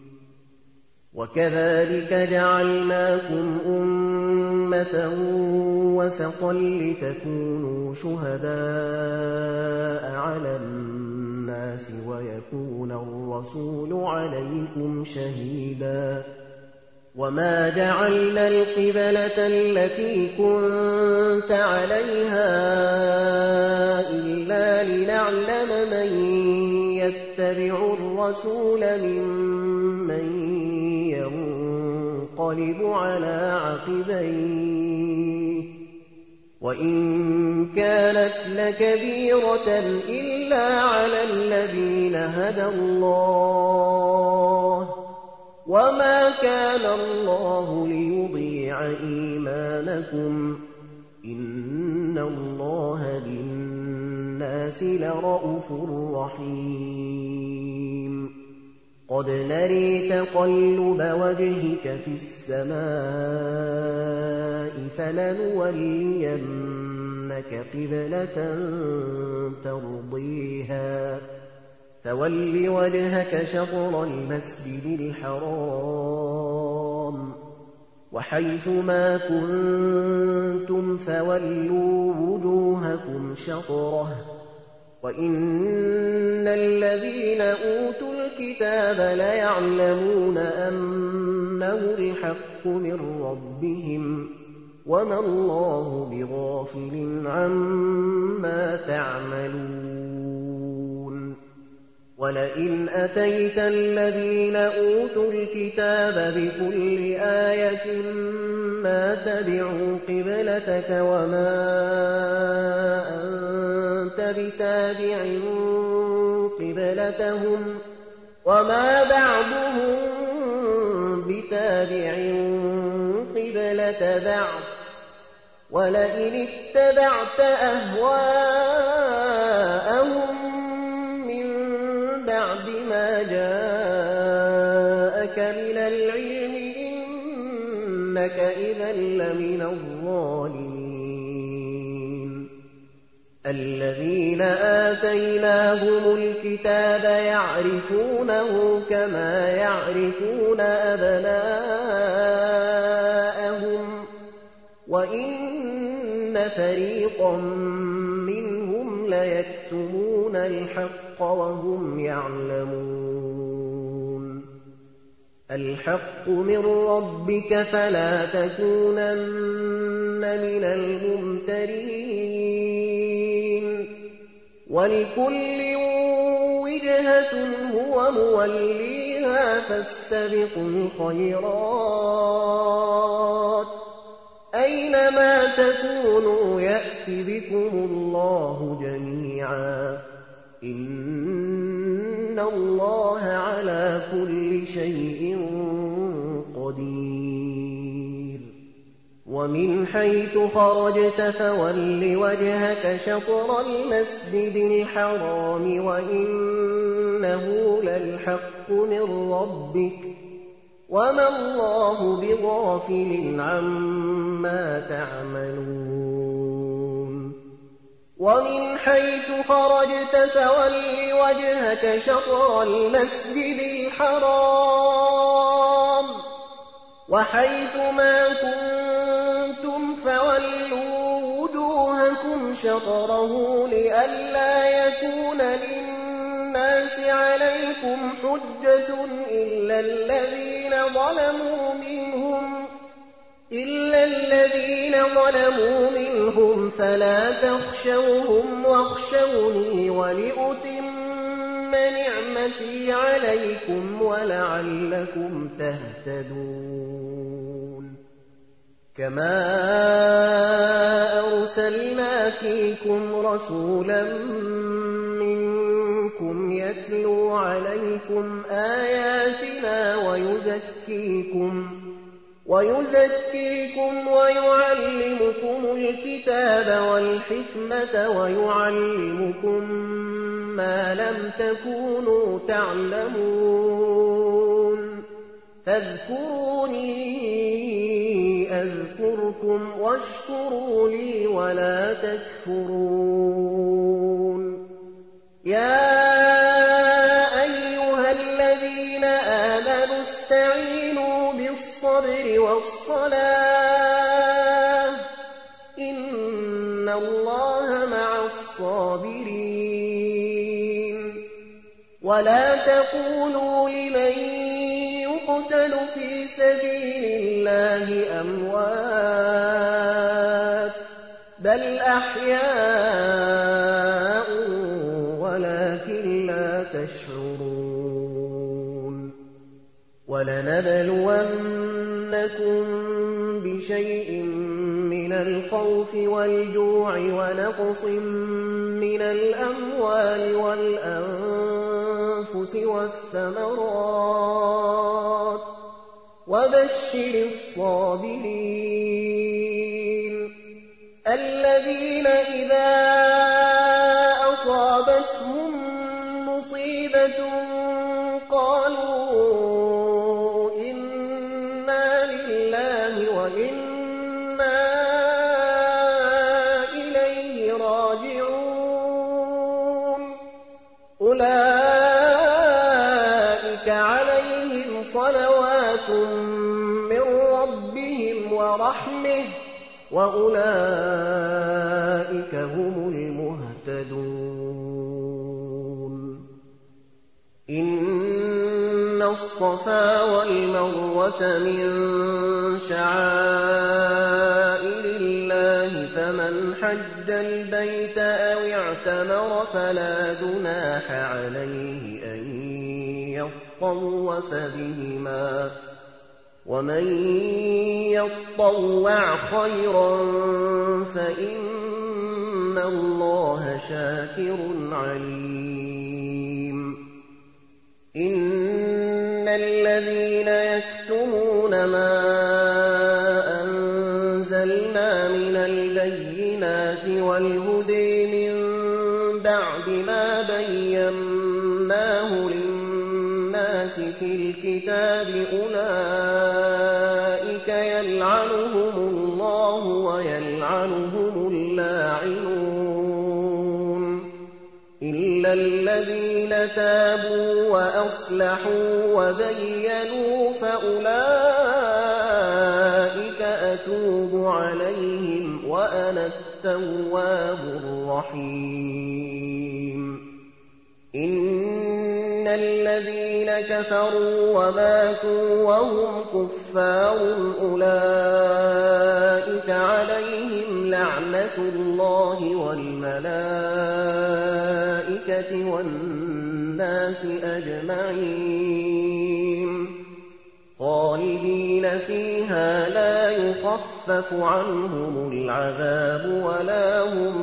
Speaker 1: وكذلك جعلناكم أمة وسطا لتكونوا شهداء على الناس ويكون الرسول عليكم شهيدا وما جعلنا القبلة التي كنت عليها إلا لنعلم من يتبع الرسول ممن ينقلب على عقبيه وإن كانت لكبيرة إلا على الذين هدى الله وما كان الله ليضيع إيمانكم إن الله بالناس لرءوف رحيم قد نري تقلب وجهك في السماء فلنولينك قبلة ترضيها فول وجهك شطر المسجد الحرام وحيث ما كنتم فولوا وجوهكم شطره وإن الذين أوتوا الكتاب ليعلمون أنه الحق من ربهم وما الله بغافل عما تعملون ولئن أتيت الذين أوتوا الكتاب بكل آية ما تبعوا قبلتك وما أنت بتابع قبلتهم وما بعضهم بتابع قبلة بعض ولئن اتبعت أهواءهم من بعد ما جاءك من العلم إنك إذا لمن الظالمين الذين آتيناهم الكتاب يعرفونه كما يعرفون أبناءهم وإن فريقا منهم ليكتمون الحق وهم يعلمون الحق من ربك فلا تكونن من الممترين ولكل وجهة هو موليها فاستبقوا الخيرات أينما تكونوا يأت بكم الله جميعا إن الله على كل شيء قدير ومن حيث خرجت فول وجهك شطر المسجد الحرام وإنه للحق من ربك وما الله بغافل عما تعملون ومن حيث خرجت فول وجهك شطر المسجد الحرام وحيث ما كنتم فولوا وجوهكم شطره لئلا يكون للناس عليكم حجة إلا الذين ظلموا منهم فلا تخشوهم واخشوني ولأتم نعمتي عليكم ولعلكم تهتدون كما أرسلنا فيكم رسولا منكم يتلو عليكم آياتنا ويزكيكم ويعلمكم الكتاب والحكمة ويعلمكم ما لم تكونوا تعلمون فاذكروني أذكركم واشكروا لي ولا تكفرون يا أيها الذين آمنوا استعينوا بالصبر والصلاة إن الله مع الصابرين ولا تقولوا لمن يقتل في سبيل الله أموات بل أحياء ولكن لا تشعرون وَلَنَبْلُوَنَّكُم بِشَيْءٍ مِّنَ الْخَوْفِ وَالْجُوعِ وَنَقْصٍ مِّنَ الْأَمْوَالِ وَالْأَنفُسِ وَالثَّمَرَاتِ وَبَشِّرِ الصَّابِرِينَ الَّذِينَ إِذَا أَصَابَتْهُم مُّصِيبَةٌ قَالُوا إِنَّا لِلَّهِ وَإِنَّا إِلَيْهِ راجعون أُولَئِكَ عَلَيْهِمْ صَلَوَاتٌ مِّن رَّبِّهِمْ وَرَحْمَةٌ وَأُولَئِكَ هُمُ الْمُهْتَدُونَ إِنَّ الصَّفَا وَالْمَرْوَةَ مِن شَعَائِرِ اللَّهِ فَمَنْ حَجَّ الْبَيْتَ أَوِ اعْتَمَرَ فَلَا جُنَاحَ عَلَيْهِ أَن يَطَّوَّفَ بِهِمَا وَمَن يَطَّوَّعْ خَيْرًا فَإِنَّ اللَّهَ شَاكِرٌ عَلِيمٌ إِنَّ الَّذِينَ يَكْتُمُونَ مَا أَنزَلْنَا مِنَ الْبَيِّنَاتِ وَالْهُدَىٰ مِن بَعْدِ مَا بَيَّنَّاهُ لِلنَّاسِ فِي الْكِتَابِ أُولَٰئِكَ يَلْعَنُهُمُ اللَّهُ وَيَلْعَنُهُمُ اللاعنون إِلَّا الَّذِينَ تَابُوا وَأَصْلَحُوا وَبَيَّنُوا فَأُولَٰئِكَ أَتُوبُ عَلَيْهِمْ وَأَنَا التَّوَّابُ الرَّحِيمُ إِنَّ الَّذِينَ كَفَرُوا وَمَاتُوا وَهُمْ كُفَّارٌ أُولَٰئِكَ عَلَيْهِمْ لَعْنَةُ اللَّهِ وَالْمَلَائِكَةِ وَالنَّاسِ أَجْمَعِينَ خَالِدِينَ فِيهَا لَا يُخَفَّفُ عَنْهُمُ الْعَذَابُ وَلَا هُمْ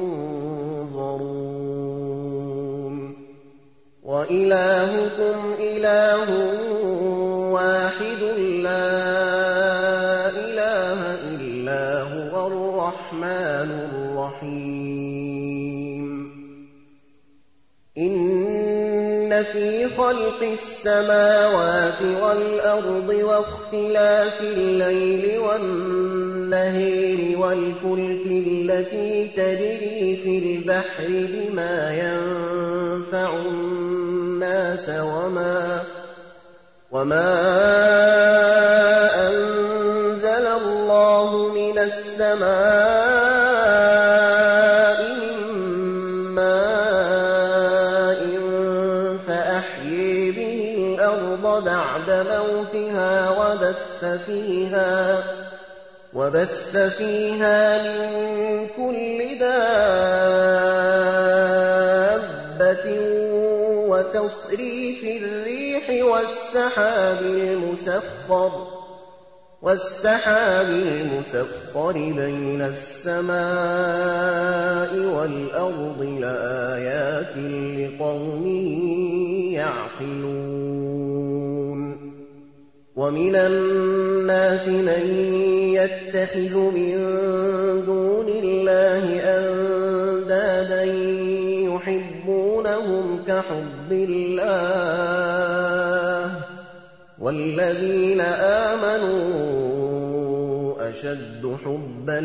Speaker 1: يُنظَرُونَ وَإِلَٰهُكُمْ إِلَٰهٌ وَاحِدٌ لَّا إِلَٰهَ إِلَّا هُوَ الرَّحْمَٰنُ الرَّحِيمُ إِنَّ فِي خَلْقِ السَّمَاوَاتِ وَالْأَرْضِ وَاخْتِلَافِ اللَّيْلِ وَالنَّهَارِ وَالْفُلْكِ الَّتِي تَجْرِي فِي الْبَحْرِ بِمَا يَنفَعُ النَّاسَ وَمَا أَنزَلَ اللَّهُ مِنَ السَّمَاءِ مِن مَّاءٍ فَأَحْيَا بِهِ الْأَرْضَ بَعْدَ مَوْتِهَا وَبَثَّ فِيهَا مِن كُلِّ دَابَّةٍ وَتَصْرِيفِ الرِّيحِ وَالسَّحَابِ الْمُسَخَّرِ بَيْنَ السَّمَاءِ وَالْأَرْضِ لَآيَاتٍ لِّقَوْمٍ يَعْقِلُونَ وَمِنَ النَّاسِ مَن يَتَّخِذُ مِن دُونِ اللَّهِ أَندَادًا يُحِبُّونَهُمْ كَحُبِّ اللَّهِ وَالَّذِينَ آمَنُوا أَشَدُّ حُبًّا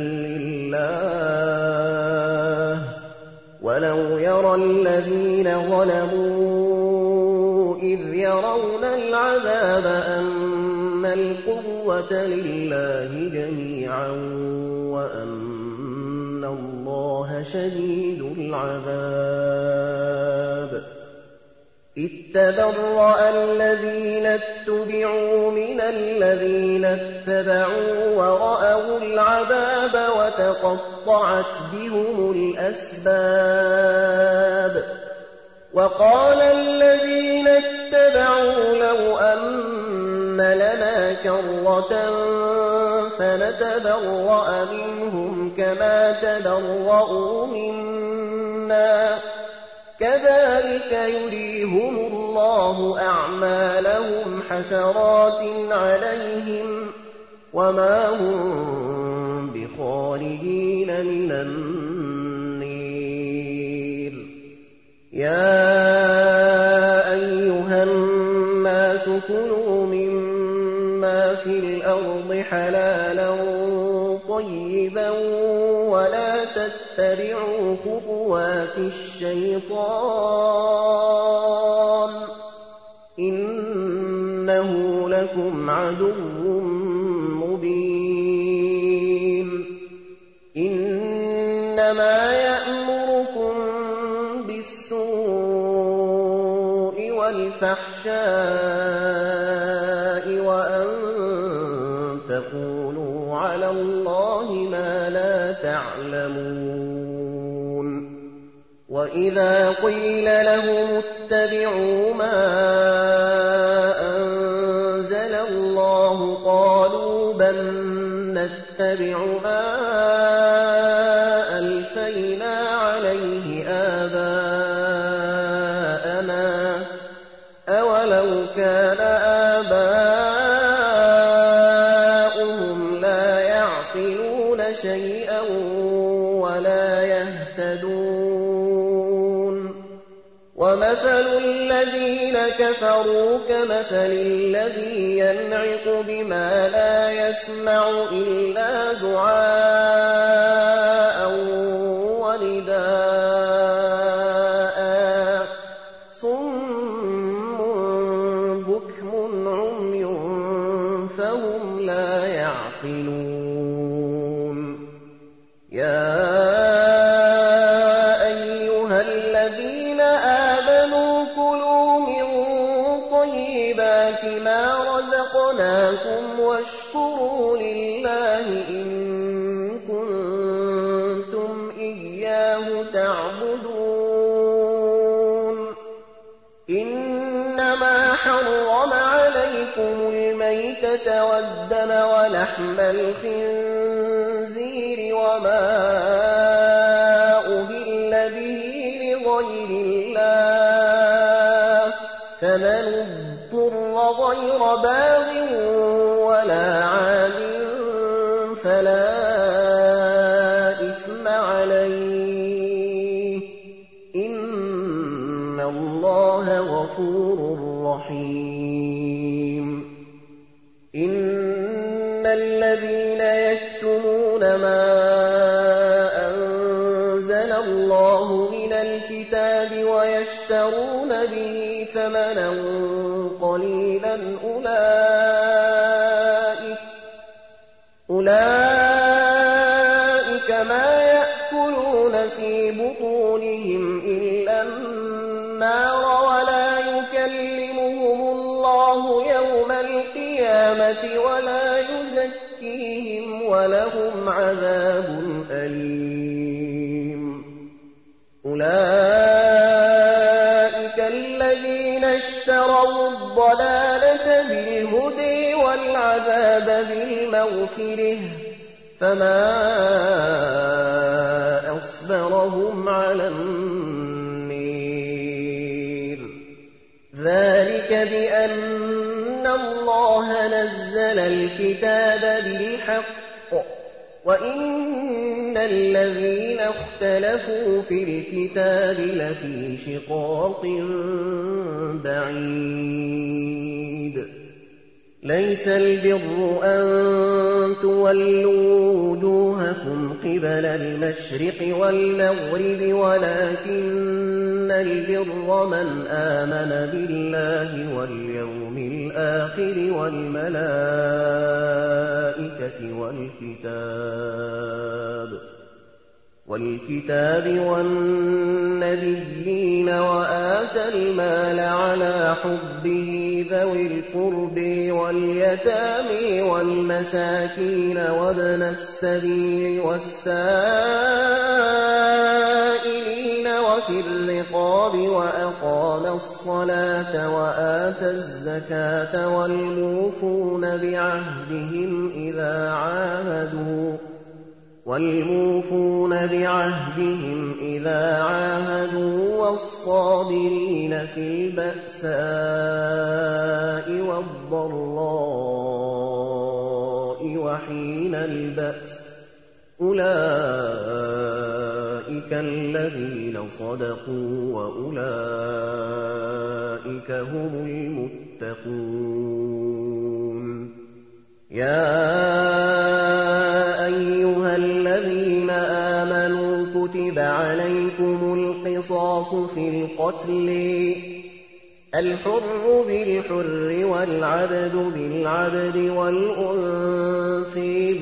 Speaker 1: لِّلَّهِ وَلَوْ يَرَى الَّذِينَ ظَلَمُوا إِذْ يَرَوْنَ الْعَذَابَ أَنَّ الْقُوَّةَ لِلَّهِ جَمِيعًا وَأَنَّ اللَّهَ شَدِيدُ الْعَذَابِ إِذْ تَبَرَّأَ الَّذِينَ اتُّبِعُوا مِنَ الَّذِينَ اتَّبَعُوا وَرَأَوُا الْعَذَابَ وَتَقَطَّعَتْ بِهُمُ الْأَسْبَابُ وَقَالَ الَّذِينَ اتَّبَعُوا لَوْ أَنَّ لنا كرة فنتبرأ منهم كما تبرؤوا منا كذلك يريهم الله أعمالهم حسرات عليهم وما هم بخارجين من النير يا أيها الناس كلوا مما في الأرض حلالا طيبا ولا تتبعوا خطوات الشيطان إنه لكم عدو مبين إنما يأمركم بالسوء والفحشاء وأن تقولوا على الله ما لا تعلمون وإذا قيل لهم اتبعوا ما أنزل الله قالوا بل نتبع ما ألفينا عليه آباءنا أولو كان آباؤهم لا يعقلون شيئا ولا يهتدون ومثل الذين كفروا كمثل الذي ينعق بما لا يسمع إلا دعاء ونداء صم بكم عمي فهم لا يعقلون يا أيها الذين آمنوا كلوا من طيبات ما رزقناكم واشكروا لله إن كنتم إياه تعبدون إنما حرم عليكم الميتة والدم ولحم الخنزير وما أهل به لغير الله فمن اضطر غير باغ ولا عاد فلا إثم عليه إن الله غفور رحيم إن الذين يكتمون ما أنزل الله من الكتاب ويشترون به ثمنا قليلا أولئك ما يأكلون في بطونهم إلا النار ولا يكلمهم الله يوم القيامة ولا يزكيهم ولهم عذاب أليم أولئك الذين اشتروا الضلالة بالهدى والعذاب بالمغفرة فما أصبرهم على النير ذلك بأن الله نزل الكتاب بالحق وإن الذين اختلفوا في الكتاب لفي شقاق بعيد ليس البر أن تولوا وجوهكم قبل المشرق والمغرب ولكن البر من آمن بالله واليوم الآخر والكتاب والنبيين وآتى المال على حبه ذوي القرب واليتامى والمساكين وابن السبيل والسائلين وفي الرقاب وأقام الصلاة وآتى الزكاة والموفون بعهدهم إذا عاهدوا والصابرين في البأساء والضراء وحين البأس أولئك الذين صدقوا وأولئك هم المتقون. يا أيها الذين آمنوا كتب عليكم القصاص في القتل الحر بالحر والعبد بالعبد والأنثى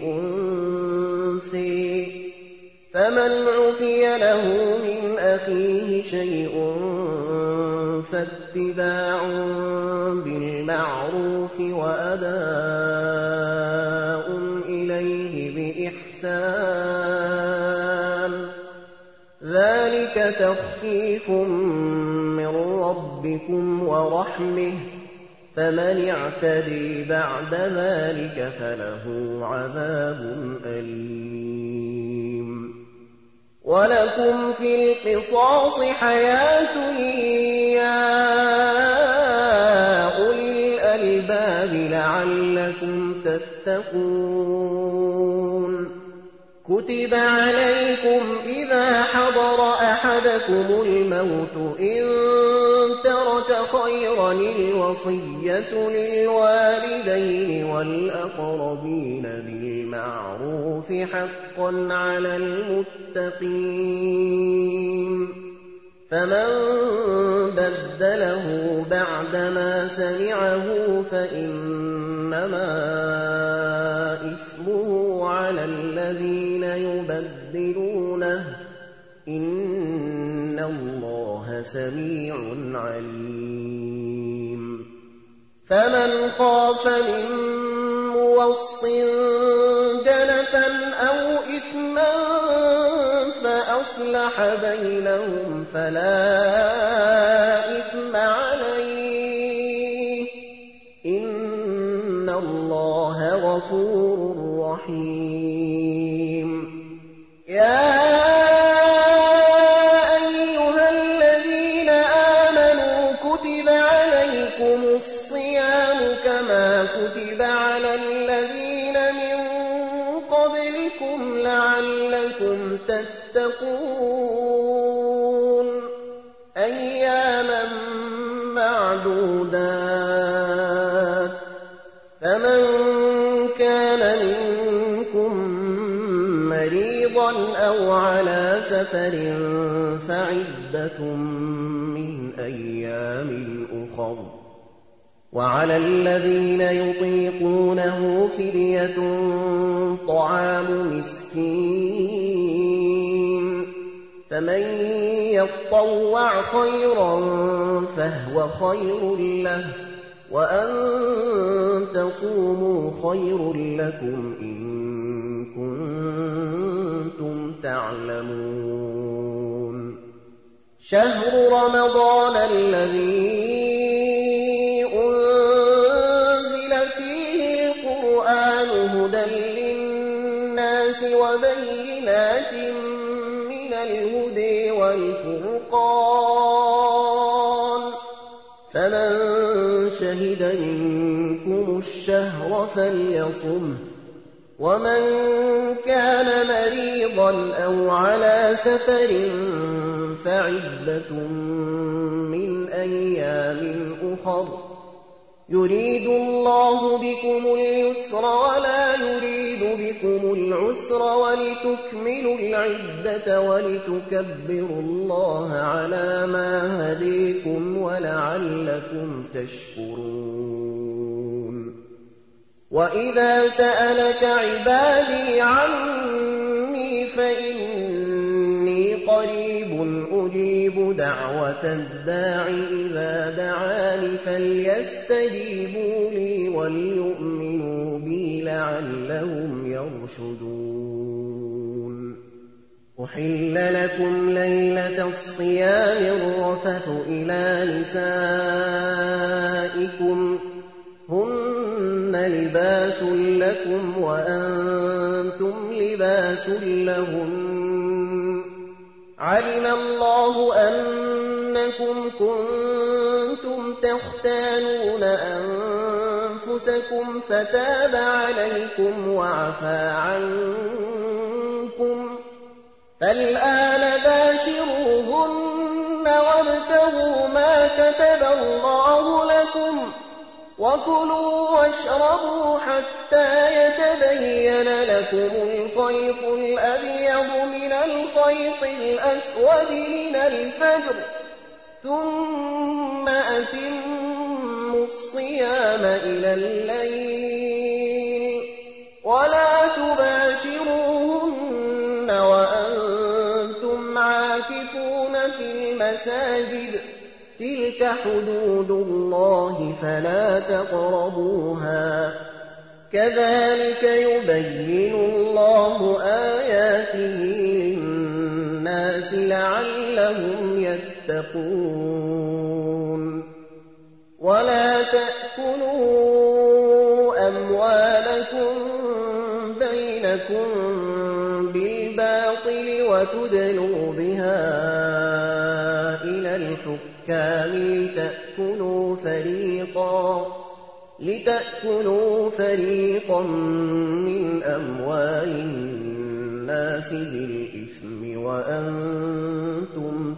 Speaker 1: بالأنثى فمن عفي له من أخيه شيء فاتباع بالمعروف وأداء إليه بإحسان ذلك تخفيف من ربكم ورحمة فمن اعتدي بعد ذلك فله عذاب أليم. ولكم في القصاص حياة يا أولي الألباب لعلكم تتقون. كتب عليكم إذا حضر أحدكم الموت إن ترك خيرا الوصية للوالدين والأقربين بالمعروف حقا على المتقين. فمن بدله بعدما سمعه فإنما إثمه على الذين يبدلونه إن الله سميع عليم. فمن خاف من موصٍ جنفا أو إثما فأصلح بينهم فلا إثم عليه إن الله غفور رحيم. يا أيها الذين آمنوا كتب عليكم الصيام كما كتب على الذين من قبلكم لعلكم تتقون أياما معدودات. فمن كان منكم مريضا أو على سفر فعدة من أيام أخر وعلى الذين يطيقونه فدية طعام مسكين فمن يطوع خيرا فهو خير له وأن تصوموا خير لكم إن كنتم تعلمون. شهر رمضان الذي أنزل فيه القرآن هدى للناس وبينات من الهدى والفرقان فمن شهد منكم الشهر فليصمه ومن كان مريضا أو على سفر فعدة من أيام أخر يريد الله بكم اليسر ولا يريد بكم العسر ولتكملوا العدة ولتكبروا الله على ما هديكم ولعلكم تشكرون. وإذا سألك عبادي عني فإني دعوة الداع إذا دعان فليستجيبوا لي وليؤمنوا بي لعلهم يرشدون أحل لكم ليلة الصيام الرفث إلى نسائكم هن لباس لكم وأنتم لباس لهم علم الله أنكم كنتم تختانون أنفسكم فتاب عليكم وعفى عنكم فالآن باشروهن وابتغوا ما كتب الله لكم وكلوا واشربوا حتى يتبين لكم الخيط الأبيض من الخيط الأسود من الفجر ثم أتموا الصيام إلى الليل ولا تباشروهن وأنتم عاكفون في المساجد تلك حدود الله فلا تقربوها كذلك يبين الله آياته للناس لعلهم يتقون ولا تأكلوا أموالكم بينكم بالباطل وتدلوا بها إلى الحكام لتأكلوا فريقا من أموال الناس بالإثم وأنتم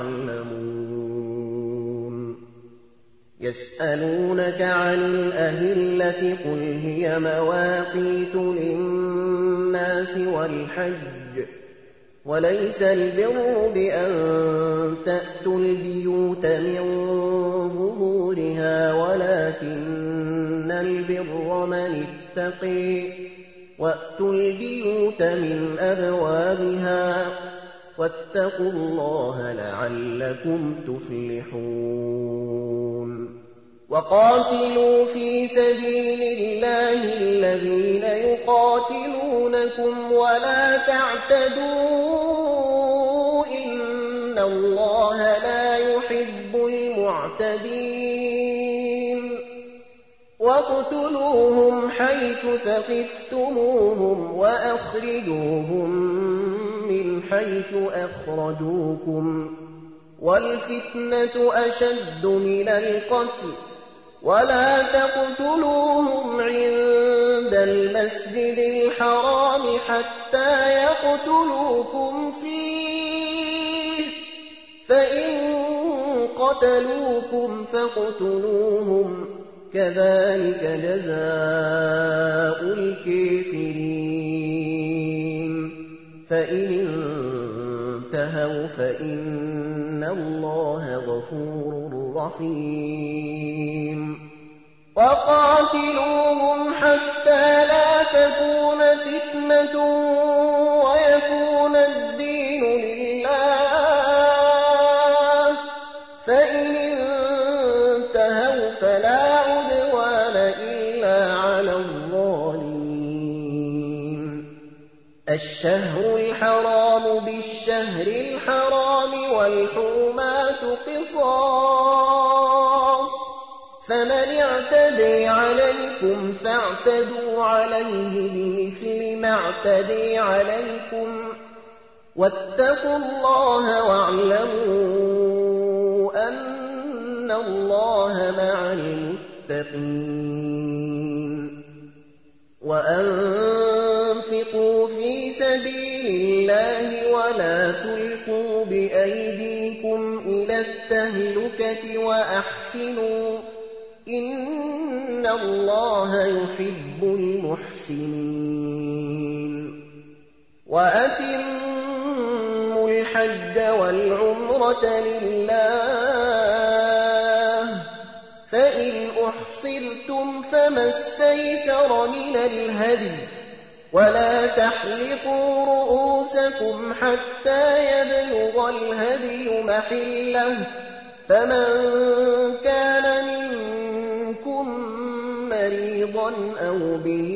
Speaker 1: تعلمون يسألونك عن الأهلة قل هي مواقيت للناس والحج وليس البر بأن تأتوا البيوت من ظهورها ولكن البر من اتقي وأتوا البيوت من أبوابها واتقوا الله لعلكم تفلحون وقاتلوا في سبيل الله الذين يقاتلونكم ولا تعتدوا إن الله لا يحب المعتدين واقتلوهم حيث ثقفتموهم وأخرجوهم من حيث أخرجوكم والفتنة أشد من القتل ولا تقتلوهم عند المسجد الحرام حتى يقتلوكم فيه فإن قتلوكم فاقتلوهم كذلك جزاء الكافرين فإن انتهوا فإن الله غفور رحيم وقاتلوهم حتى لا تكون فتنة ويكون الدين لله فإن انتهوا فلا عدوان إلا على الظالمين الشهر الحرام بالشهر الحرام والحرمات قصاص فمن اعتدي عليكم فاعتدوا عليه بمثل ما اعتدي عليكم واتقوا الله واعلموا أن الله مع المتقين وأنفقوا في سبيل الله ولا تلقوا بأيديكم إلى التهلكة وأحسنوا إن الله يحب المحسنين وأتموا الحج والعمرة لله فإن أحصرتم فما استيسر من الهدي ولا تحلقوا رؤوسكم حتى يبلغ الهدي محله فمن كان منكم مريضا أو به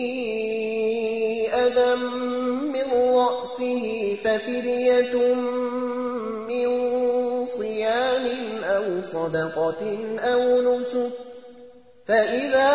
Speaker 1: أذى من رأسه ففدية من صيام أو صدقة أو نسك فإذا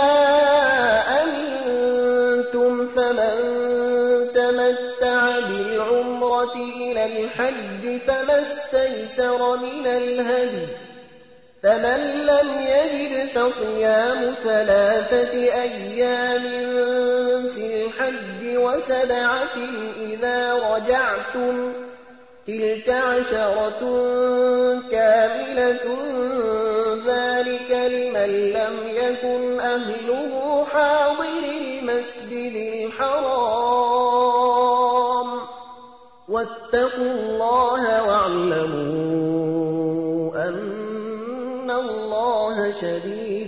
Speaker 1: أمنتم فمن تمتع بالعمرة إلى الحج فما استيسر من الهدي فمن لم يجد فصيام 3 أيام في الحج و7 إذا رجعتم تلك 10 كاملة ذلك لمن لم يكن أهله حاضر المسجد الحرام واتقوا الله واعلموا أن الله شديد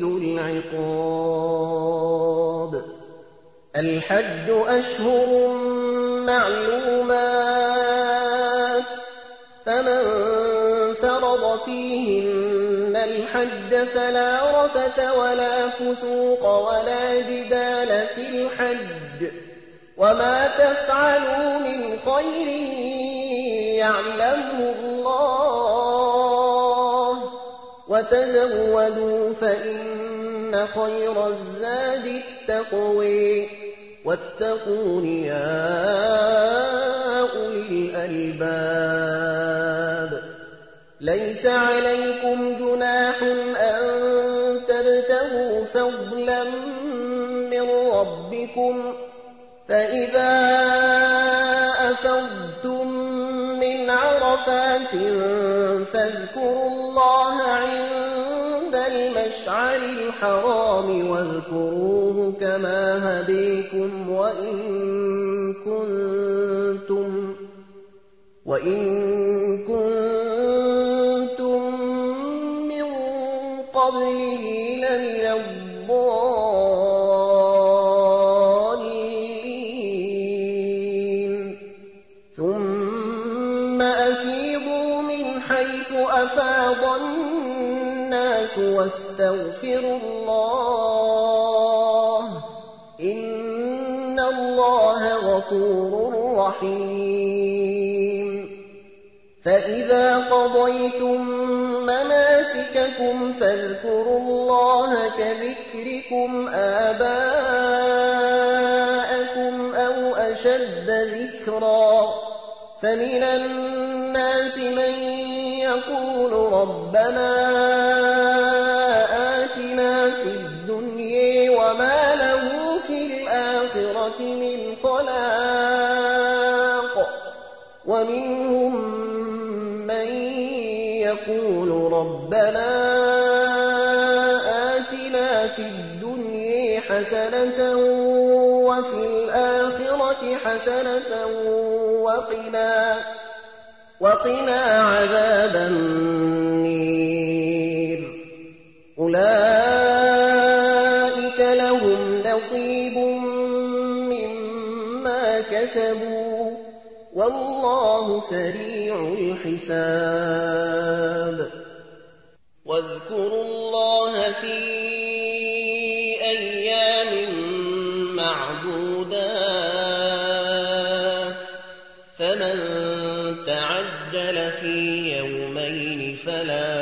Speaker 1: العقاب الحج أشهر معلومات فمن فرض فيهن الحج فلا رفث ولا فسوق ولا جدال في الحج وما تفعلوا من خير يعلمه الله وتزودوا فإن خير الزاد التقوى واتقون يا أولي الألباب ليس عليكم جناح أن تبتغوا فضلا من ربكم فإذا أفضتم من عرفات فاذكروا الله عند المشعر الحرام واذكروه كما هديكم وإن كنتم من قبله لمن الضالين ثم أفيضوا من حيث أفاض الناس واستغفروا الله إن الله غفور رحيم فإذا قضيتم مناسككم فاذكروا الله كذكركم آباءكم أو أشد ذكرا فمن الناس من يقول ربنا آتنا في الدنيا وما له في الآخرة من خلاق ومنهم من يقول ربنا آتنا في الدنيا حسنة وفي الآخرة حسنة وقنا عذاب النير أولئك لهم نصيب مما كسبوا والله سريع الحساب واذكروا الله في أيام معدودات فمن تعجل في يومين فلا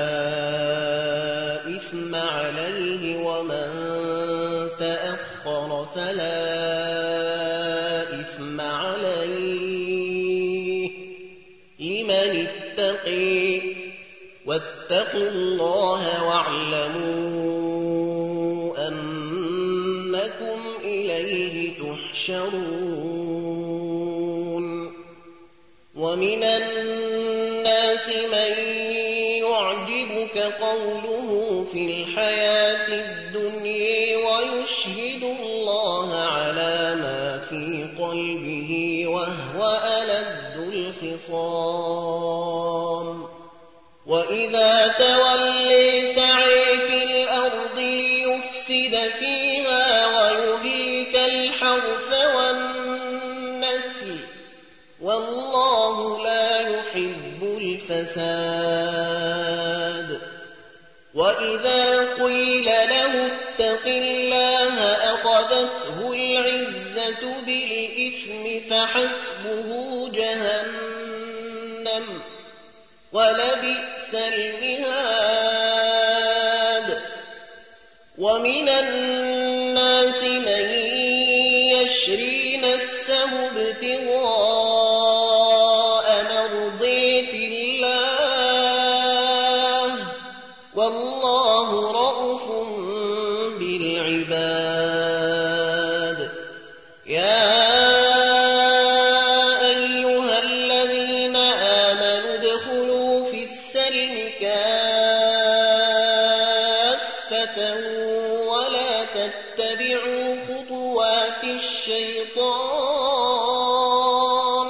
Speaker 1: إثم عليه ومن تأخر فلا إثم عليه لمن اتقي واتقوا الله واعلموا أنكم إليه تحشرون ومن الناس من يعجبك قوله في الحياة الدنيا ويشهد الله على ما في قلبه وهو ألد الخصام وإذا تولي سعي في الأرض ليفسد فيها ويهلك الحرث والنسل الفساد وإذا قيل له اتق الله أخذته العزة بالإثم فحسبه جهنم ولبئس المهاد ومن الناس من يشري نفسه ابتغاء مرضات الله والله رءوف بالعباد يا أيها الذين آمنوا ادخلوا في السلم كافة ولا تتبعوا خطوات الشيطان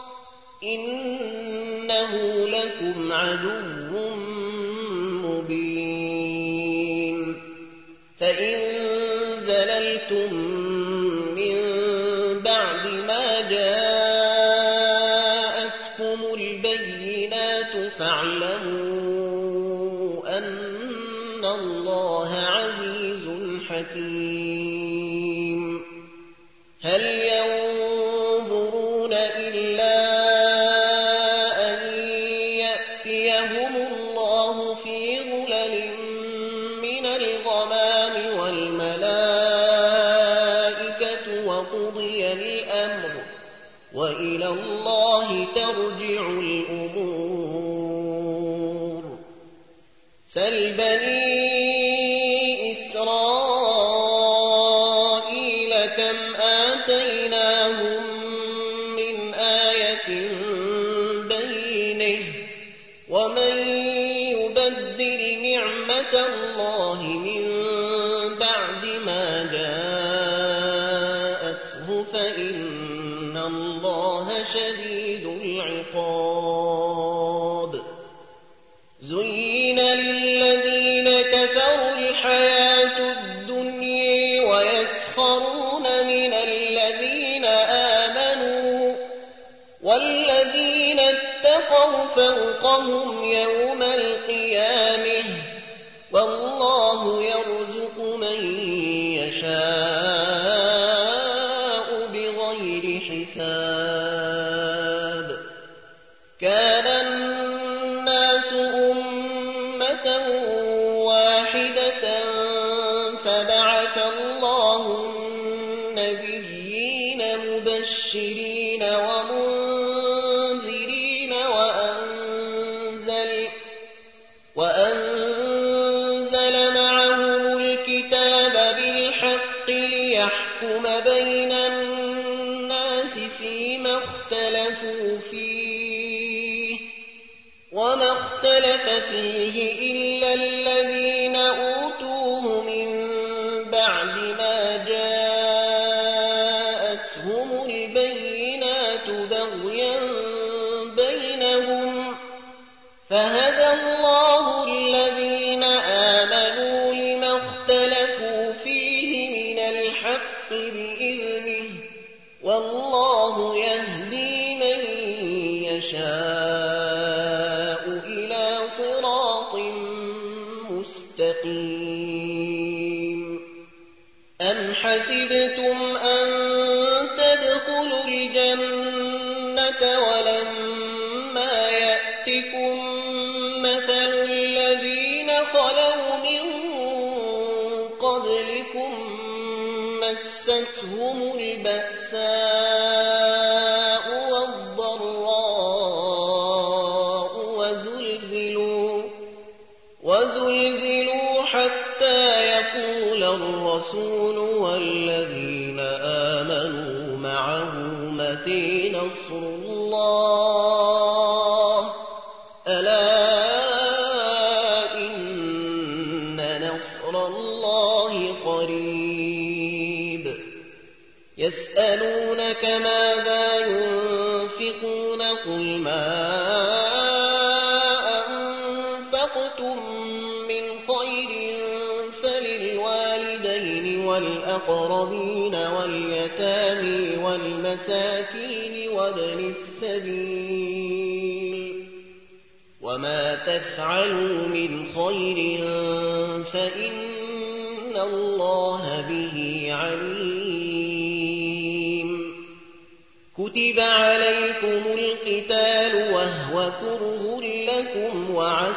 Speaker 1: إنه لكم عدو مبين فإن زللتم من بعد ما جاءتكم البينات فاعلموا أن الله عزيز حكيم هل ينظرون إلا أن يأتيهم الله في ظلل من الغمام والملائكة وقضي الأمر وإلى الله ترجع الأمور سل بني إسرائيل كم آتيناهم من آية بينة ومن يبدل نعمة الله من بعد ما جاءته فإن الله شديد العقاب زين للذين كفروا الحياة الدنيا ويسخرون من الذين آمنوا والذين اتقوا فوقهم يوم القيامة والله يرزق من يشاء بغير حساب كان الناس أمة واحدة فبعث الله النبيين مبشرين ومنذرين وأنزل معهم الكتاب بالحق ليحكم بين الناس فيما اختلفوا فيه وما اختلف فيه إلا الذين أوتوه من بعد ما جاءتهم البينات بغيا بينهم فهدى الله الذين آمنوا لما اختلفوا فيه من الحق بإذنه والله يهدي من يشاء إلى صراط مستقيم أم حسبتم أن تدخلوا الجنة ولما يأتكم مثل الذين خلوا من قبلكم مستهم البأساء والضراء وزلزلوا حتى يقول الرسول والذين آمنوا معه متى نصر الله ألا إن نصر الله قريب يسألونك ماذا ينفقون قل ما أنفقتم من خير فللوالدين والأقربين واليتامى والمساكين وابن السبيل وما تفعلوا من خير فإن الله به عليم. كتب عليكم القتال وهو كره لكم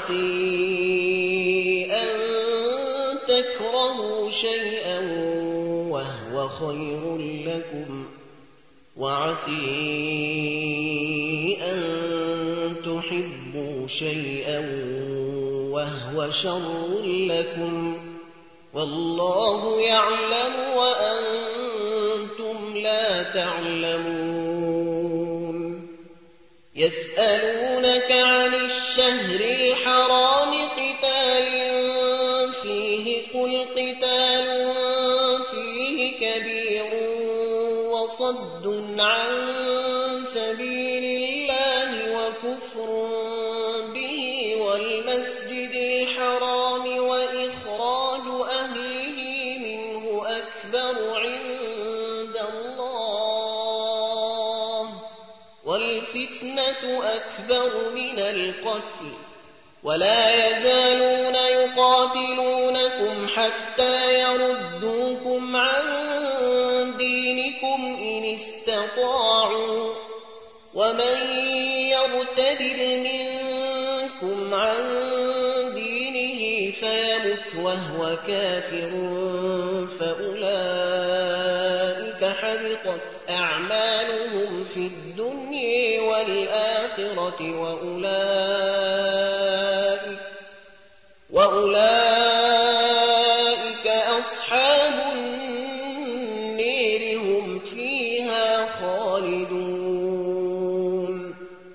Speaker 1: وعسى أن تكرهوا شيئا وهو خير لكم وعسى أن تحبوا شيئا وهو شر لكم والله يعلم وأنتم لا تعلمون. يسألونك عن الشهر الحرام قتال فيه قل قتال فيه كبير وصد عن سبيل الله وكفر به والمسجد الحرام وإخراج أهله منه أكبر عند الله والفتنة أكبر من القتل ولا يزالون يقاتلونكم حتى يردوكم عن دينكم إن استطاعوا ومن يرتد منكم عن دينه فيمت وهو كافر فأولئك حبطت أعمالهم في الدنيا والآخرة وأولئك أصحاب النير هم فيها خالدون.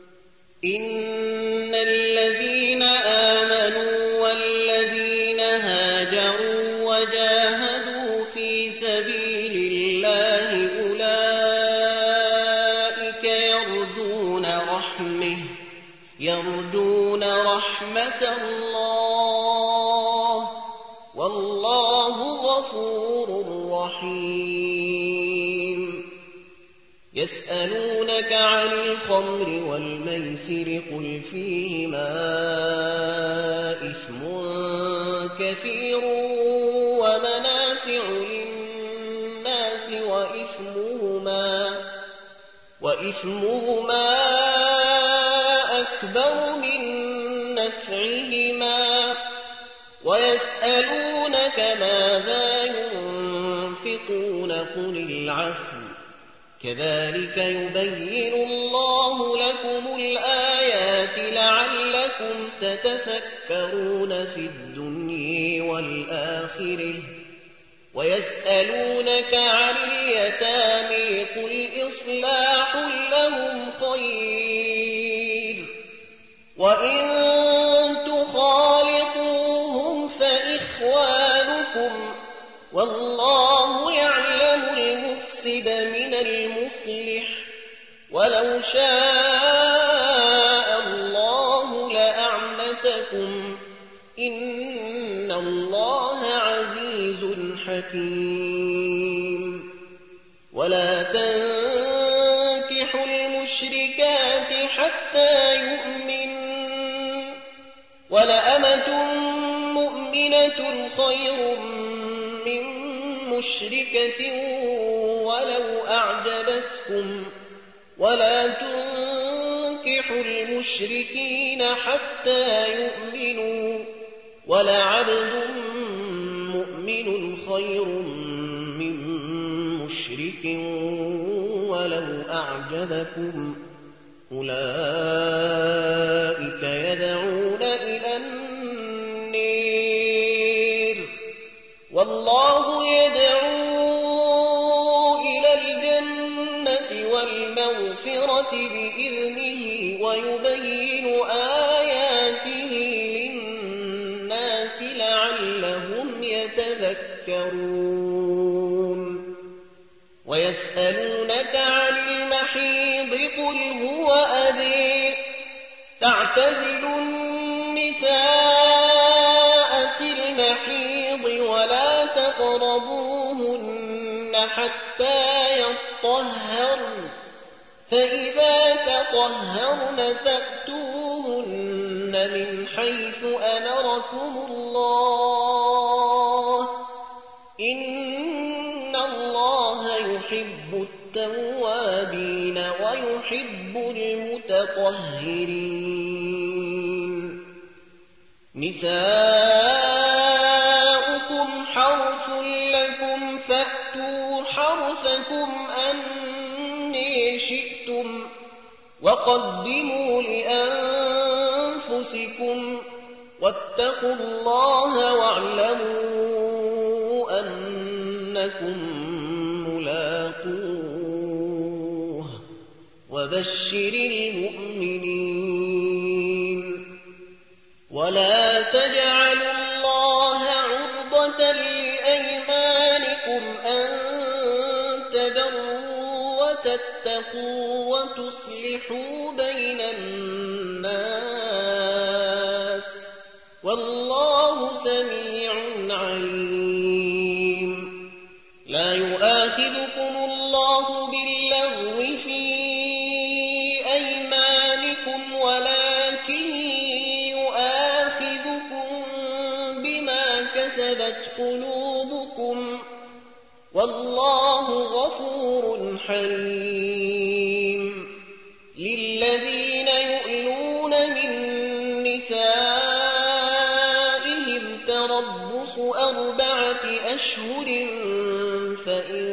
Speaker 1: إن الذين آمنوا والذين هاجروا وجاهدوا في سبيل الله أولئك يرجون رحمة الله والله غفور رحيم. يسألونك عن الخمر والميسر قل فيهما إثم كثير ومنافع للناس وإثمهما أكبر من نفعهما ويسألونك ماذا ينفقون قل العفو كذلك يبين الله لكم الآيات لعلكم تتفكرون في الدنيا والآخرة. ويسألونك عن اليتامى قل إصلاح لهم خير وإن تخالطوهم فإخوانكم والله يعلم المفسد من المصلح ولو شاء الله لأعنتكم إن الله عزيز حكيم. ولا تنكحوا المشركات حتى يؤمنوا ولأمة مؤمنة خير من مشركة ولو أعجبتكم ولا تنكحوا المشركين حتى يؤمنوا ولعبد مؤمن خير من مشرك ولو أعجبكم أولئك يدعون إلى النار والله يدعو إلى الجنة والمغفرة بإذنه ويبين آياته للناس لعلهم يتذكرون. ويسألونك عن المحيض قل هو أذى فاعتزلوا النساء في المحيض ولا تقربوهن حتى يطهرن فإذا تطهرن فأتوهن من حيث أمركم الله إن الله يحب التوابين ويحب المتطهرين نساؤكم حرث لكم فأتوا حرثكم أني شئتم وقدموا لأنفسكم واتقوا الله واعلموا أنكم ملاقوه وبشر المؤمنين ولا تجعلوا الله عرضة لأيمانكم أن تبروا وتتقوا وتصلحوا بين الناس والله سميع عليم لا يؤاخذكم الله باللغو في أيمانكم ولكن يؤاخذكم بما كسبت قلوبكم والله غفور حليم للذين يؤلون من نسائهم تربص 4 أشهر فإن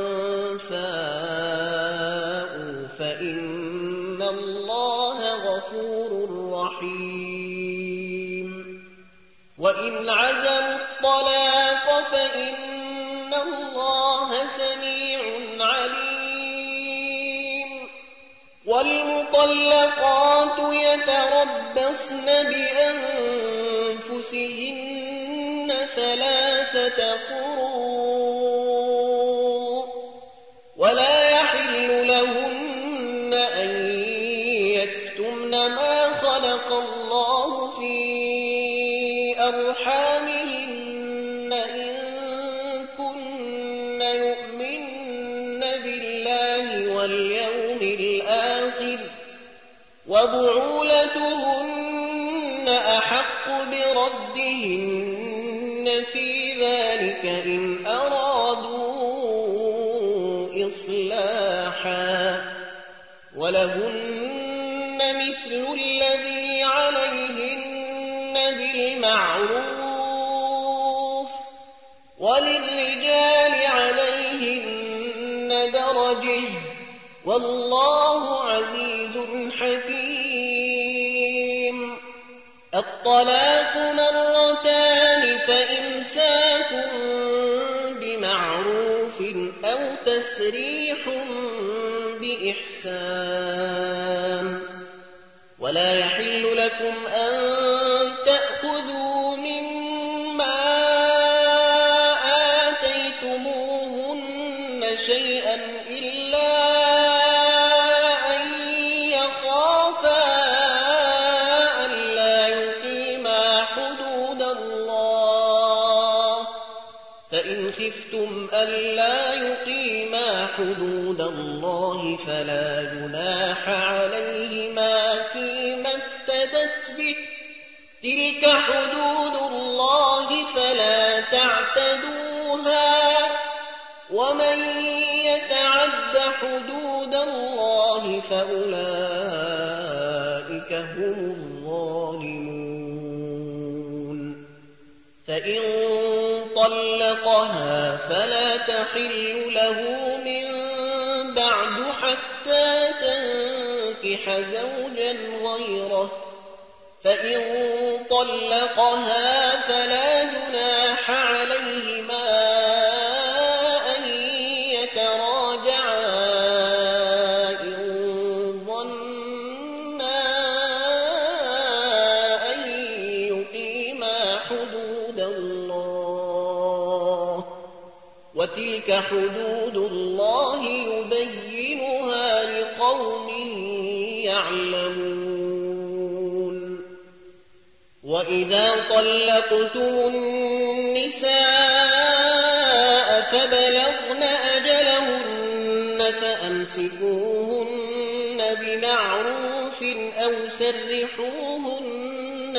Speaker 1: فاءوا فإن الله غفور رحيم وإن عزموا الطلاق فإن الله سميع عليم والمطلقات يتربصن بأنفسهن 3 قروء ولا يحل لهن أن يكتمن ما خلق الله في أرحامهن إن كن يؤمن بالله واليوم الآخر وبعولتهن أحق بردهن في ذلك إن أرادوا إصلاحا ولهن مثل الذي عليهن بالمعروف وللرجال عليهن درجة والله عزيز حكيم الطلاق 2 فإمساك بمعروف أو تسريح بإحسان ولا يحل لكم أن تأخذوا مما آتيتموهن شيئا إلا أن يخافا ألا يقيما حدود الله فإن خفتم ألا يقيما حدود الله فلا جناح عليهما فيما افتدت به تلك حدود الله فلا تعتدوها ومن يتعد حدود الله فأولئك هم الظالمون فإن طلقها فلا تحل له من بعد حتى تنكح زوجا غيره فإن طلقها فلا جناح عليهما أن يتراجعا إن ظنا أن يقيما حدود الله وتلك حدود الله يبينها لقوم يعلمون وإذا طلقتم النساء فبلغن أجلهن فأمسكوهن فأمسكوهن بمعروف أو سرحوهن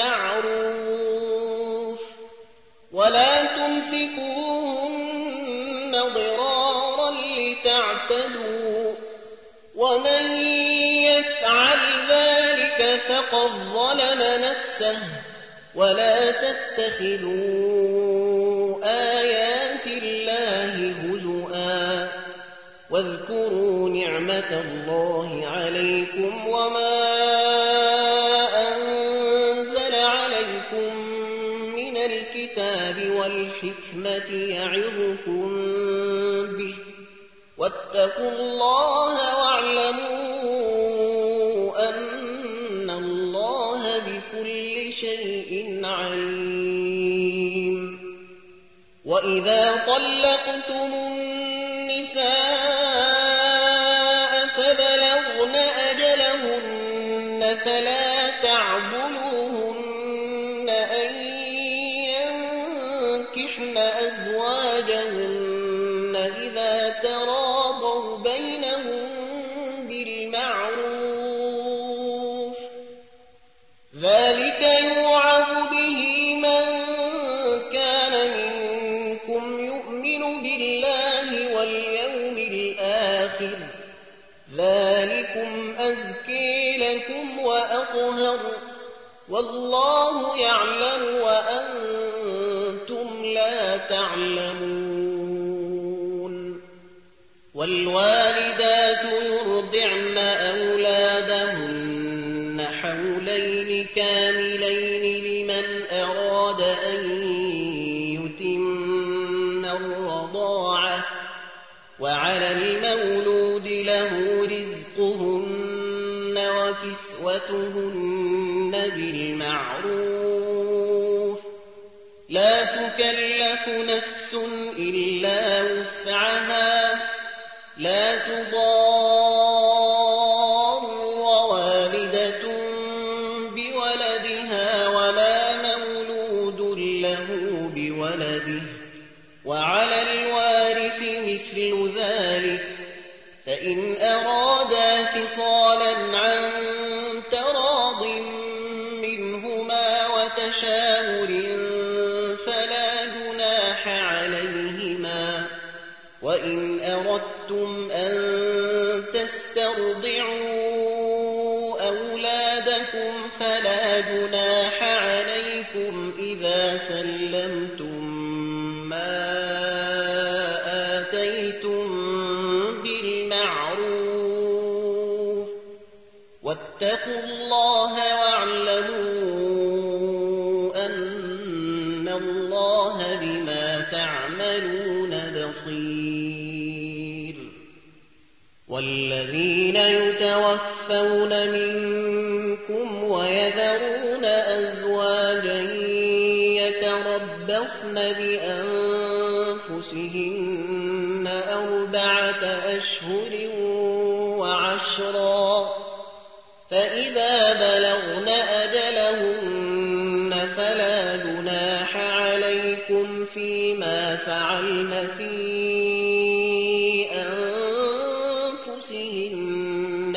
Speaker 1: بمعروف ولا تمسكوهن ضرارا لتعتدوا ومن يفعل ذلك فقد ظلم نفسه ولا تتخذوا آيات الله هزؤا واذكروا نعمة الله عليكم وما أنزل عليكم من الكتاب والحكمة يعظكم به واتقوا الله واعلموا أن الله بكل شيء عليم وإذا طلقتم النساء فبلغن أجلهن فلا تعضلوهن أن ينكحن أزواجهن إذا تراضوا بينهم بالمعروف ذلك يوعظ به من كان منكم يؤمن بالله واليوم الآخر ذلكم أزكي لكم وأطهر والله يعلم وأنتم لا تعلمون والوالدات يرضعن أولادهن حولين كاملين لمن أراد أن يتم الرضاعة وعلى المولود له رزقهن وكسوتهن بالمعروف لا تكلف نفس إلا وسعها لا تضار والدة بولدها ولا مولود له بولده وعلى الوارث مثل ذلك فإن أرادا فصالا عن تراض منهما وتشاور فلا جناح عليهما وإن أردتم أن تسترضعوا أولادكم فلا جناح عليكم إذا سلمتم ما آتيتم بالمعروف واتقوا الله واعلموا أن الله بما تعملون بصير والذين يتوفون منكم ويذرون أزواجا يتربصن بأنفسهن 4 أشهر وعشرا فإذا بلغن أجلهن فلا جناح عليكم فيما فعلن في أنفسهن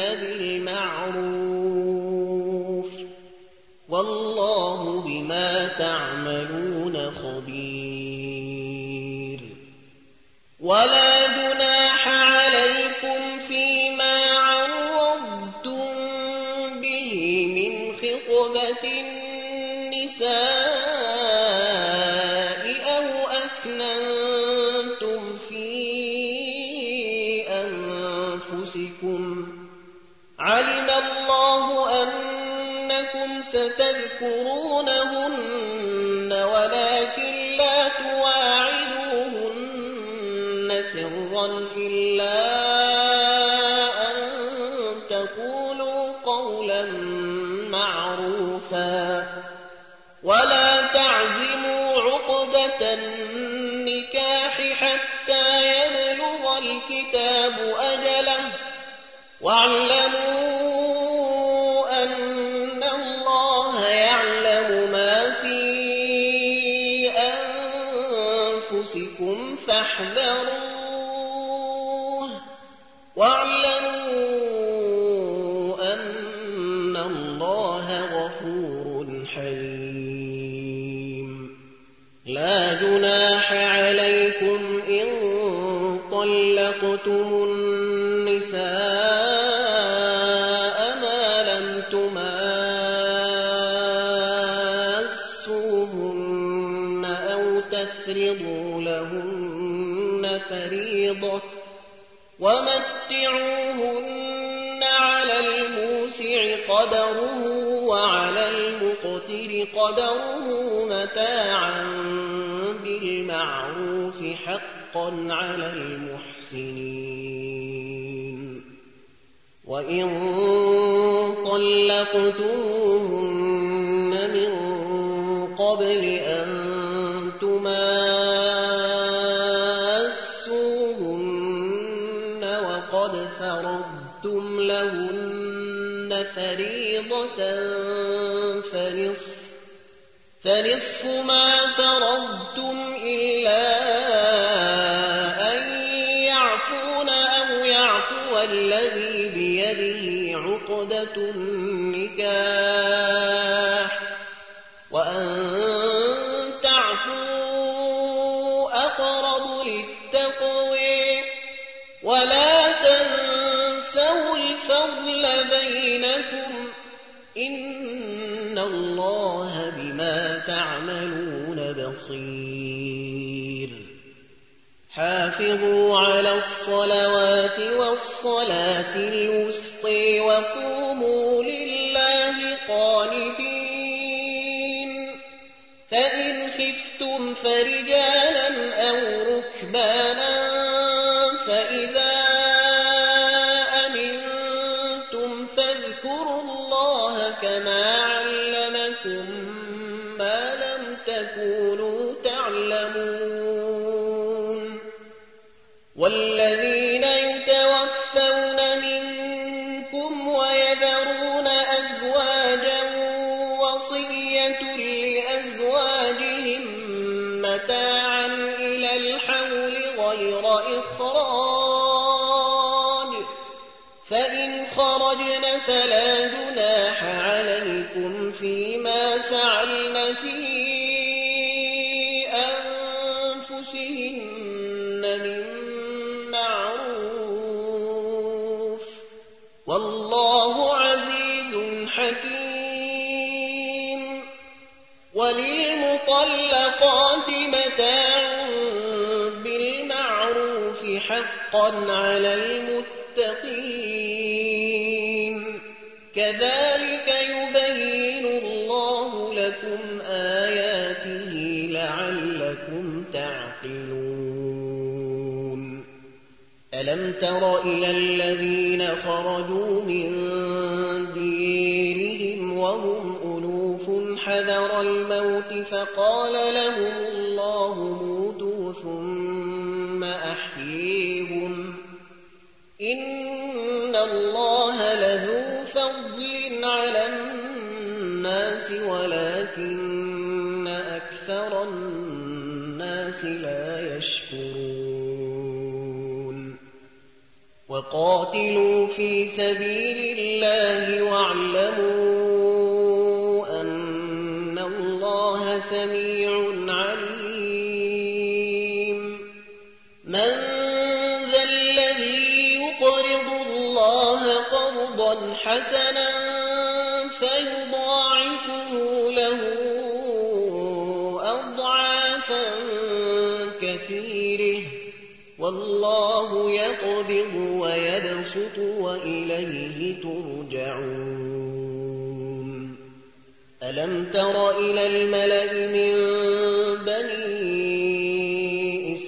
Speaker 1: بالمعروف والله بما تعملون خبير ولا جناح عليكم فيما عرضتم به من خطبة النساء أو أكننتم في أنفسكم علم الله أنكم ستذكرونهن ولكن لا تواعدوهن سرا إلا أن تقولوا قولا معروفا ولا تعزموا عقدة النكاح حتى يبلغ الكتاب أجله واعلموا أن الله يعلم ما في أنفسكم فاحذروه واعلموا أن الله غفور حليم. لا جناح عليكم إن طلقتم النساء ما لم تماسوهن أو تفرضوا لهن فريضة ومتعوهن على الموسع قدره وعلى المقتر قدره متاعا بالمعروف حقا على المحسنين. وإن طلقتموهن من قبل أن تماسوهن وقد فرضتم لهن فريضة فنصف ما فرضتم إلا أن يعفون أو يعفو الذي بيده عقدة النكاح وأن تعفوا أقرب للتقوى ولا تنسوا الفضل بينكم إن الله بما تعملون بصير. حافظوا على الصلوات والصلاة الوسطى وقوموا لله قانتين. فإن خفتم فرجالا أو ركبانا فإذا أمنتم فاذكروا الله كما علمكم ما لم تكونوا تعلمون. والذين يتوفون منكم ويذرون أزواجا وصية لأزواجهم متاعا إلى الحول غير إخراج فإن خرجن فلا جناح عليكم فيما فعلن في أنفسهن من معروف والله عزيز حكيم. وللمطلقات متاع بالمعروف حقا على المتقين. كذلك يبين الله لكم آياته لعلكم تعقلون. ألم تر إلى الذين خرجوا من ديرهم وهم ألوف حذر الموت فقال لهم الله موتوا ثم أحييهم إن الله لذو فضل على الناس ولكن أكثر الناس لا يشكرون. وقاتلوا في سبيل الله واعلموا أن الله سميع عليم. من ذا الذي يقرض الله قرضا حسنا فيضاعفه له أضعافا كثيرة والله يقبض ويبسط وإليه ترجعون. ألم تر إلى الملأ من بني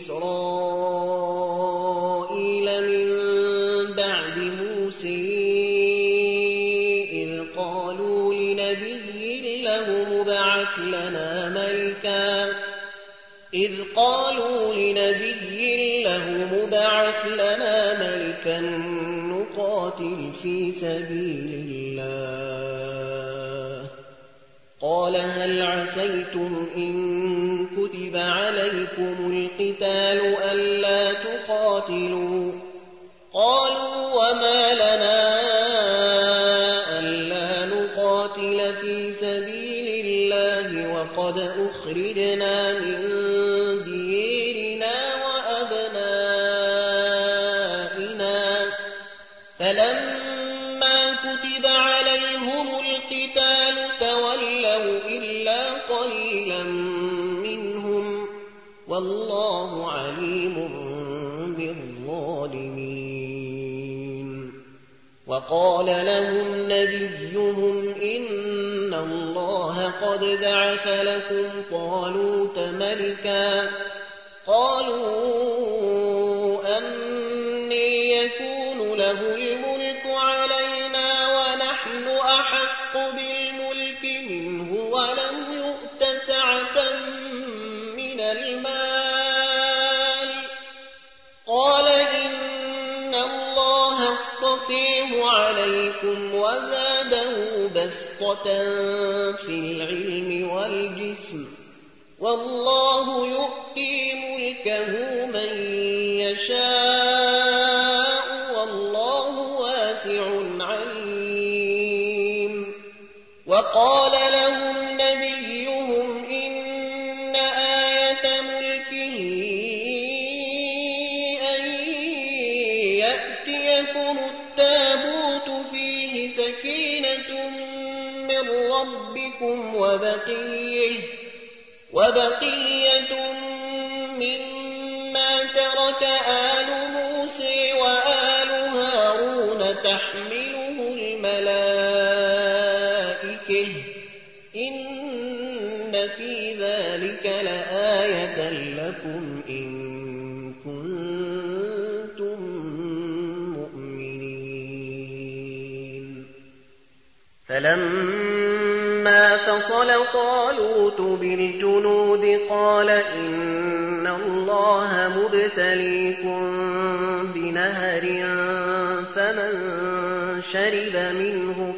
Speaker 1: إسرائيل من بعد موسى إذ قالوا لنبي له مبعث لنا ملكا نقاتل في سبيل الله. قال هل عسيتم إن كتب عليكم القتال ألا تقاتلوا؟ قالوا أخرجنا من ديرنا وأبنائنا فلما كتب عليهم القتال تولوا إلا قليلا منهم والله عليم بالظالمين. وقال لهم نبيهم إن الله قد بعث لكم طالوت ملكا قالوا أني يكون له الملك علينا ونحن أحق بالملك منه ولم يؤت سعة من المال قال إن الله اصطفيه عليكم وزاده بسطة في العلم والجسم والله يؤتي ملكه من يشاء والله واسع عليم. وقال لهم نبيهم إن آية ملكه أن يأتيكم التابوت فيه سكينة من ربكم وبقية مما ترك آل موسى وآل هارون تحمله الملائكة إن في ذلك لآية لكم إن كنتم مؤمنين. فلما فصل طالوت بالجنود قال إن الله مبتليكم بنهر فمن شرب منه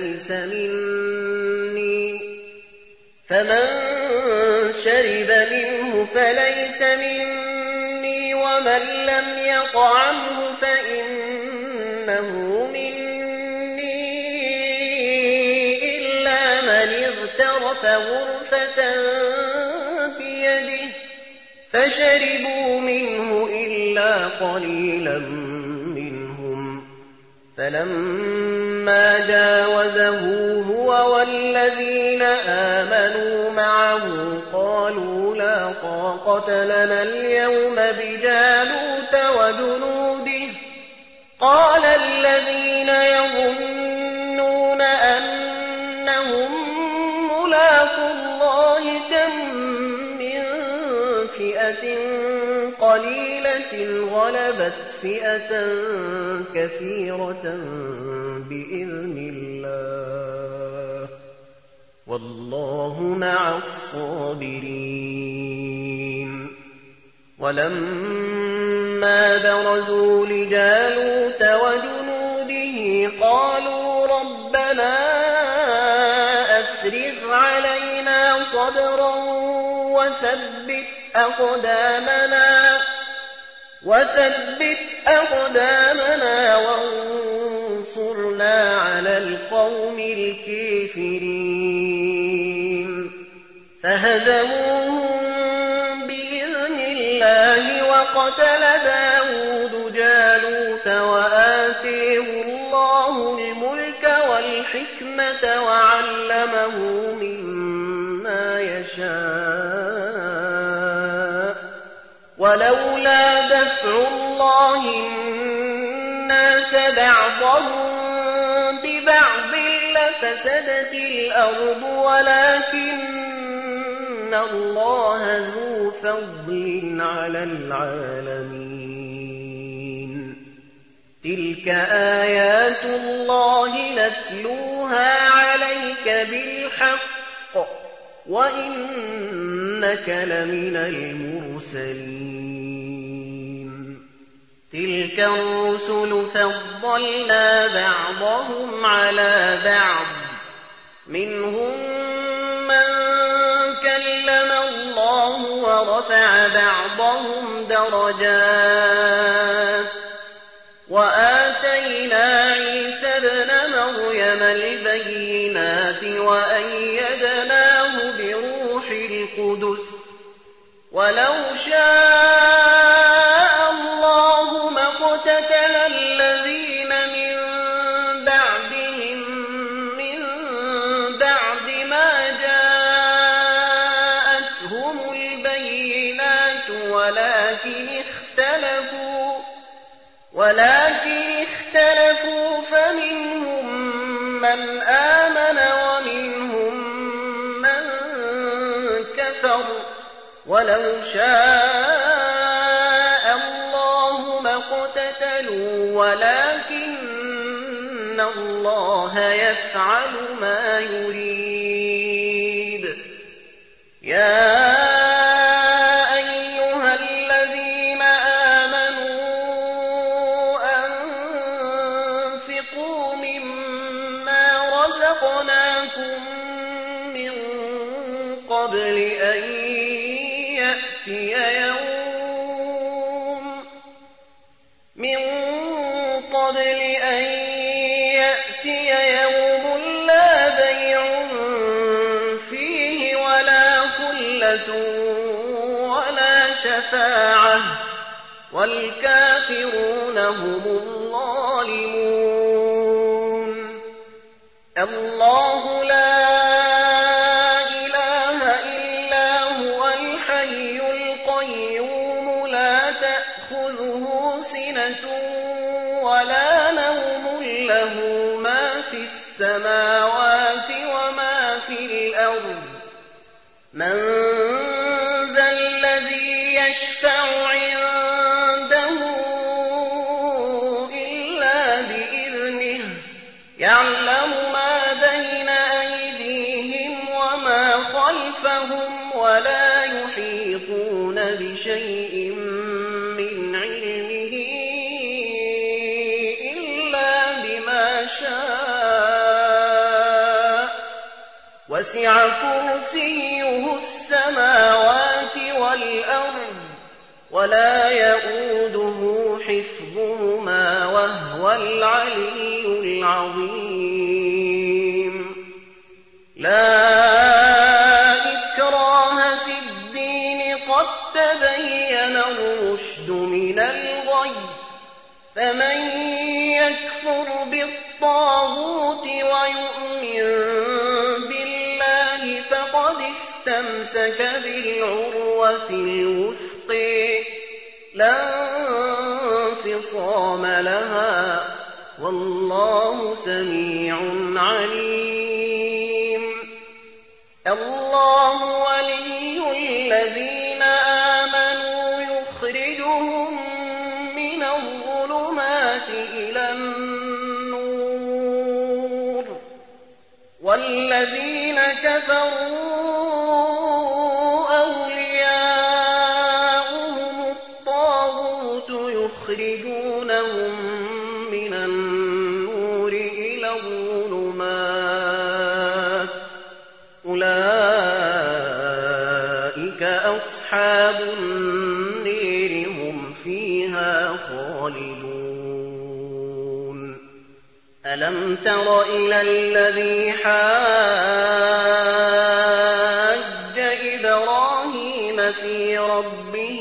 Speaker 1: فليس مني ومن لم يطعمه فإنه مني إلا من اغترف غرفة بيده فشربوا منه إلا قليلا منهم. فلما جاوزه هو والذين آمنوا معه قالوا لا طاقة لنا اليوم بجالوت وجنوده قال الذين يظنون أنهم ملاقو الله كم من فئة قليلة غلبت فئة كثيرة بإذن الله والله مع الصابرين. ولما برزوا لجالوت وجنوده قالوا ربنا أفرغ علينا صبرا وثبت أقدامنا وانصرنا على القوم الكافرين. فهزموهم بإذن الله وقتل داود جالوت وآتيه الله الملك والحكمة وعلمه مما يشاء ولولا دفع الله الناس بعضهم ببعض لفسدت الأرض ولكن الله ذو فضل على العالمين. تلك آيات الله نتلوها عليك بالحق وإنك لمن المرسلين. تلك الرسل فضلنا بعضهم على بعض منهم من كلم الله ورفع بعضهم درجات وآتينا عيسى ابن مريم البينات وأيدناه بروح القدس ولو شاء الله ما اقتتل الذين من بعدهم من بعد ما جاءتهم البينات ولكن اختلفوا فمنهم من آمن ومنهم من كفر ولو شاء الله ما اقتتلوا ولكن الله يفعل ما يريد. يا أيها الذين آمنوا أنفقوا مما رزقناكم من قبل أن يأتي يوم لا بيع فيه ولا خلة ولا شفاعة والكافرون هم الظالمون. الله لا إله إلا هو الحي القيوم لا تأخذه سنة ولا نوم له ما في السماوات وما في الأرض. من ذا الذي يشفع عنده إلا بإذنه يعلم ما بين أيديهم وما خلفهم ولا يحيطون بشيء من علمه إلا بما شاء وسع كرسيه السماوات والأرض ولا يؤوده حفظهما وهو العلي العظيم. لا إكراه في الدين قد تبين الرشد من الغي فمن يكفر بالطاغوت ويؤمن بالله فقد استمسك بالعروة الوثقى لا انفصام لها والله سميع عليم. الله ولي الذين آمنوا يخرجهم من الظلمات إلى النور والذين كفروا أولياؤهم الطاغوت يخرجونهم من النور إلى الظلمات أولئك أصحاب النير هم فيها خالدون. ألم تر إلى الذي حاج إبراهيم في ربه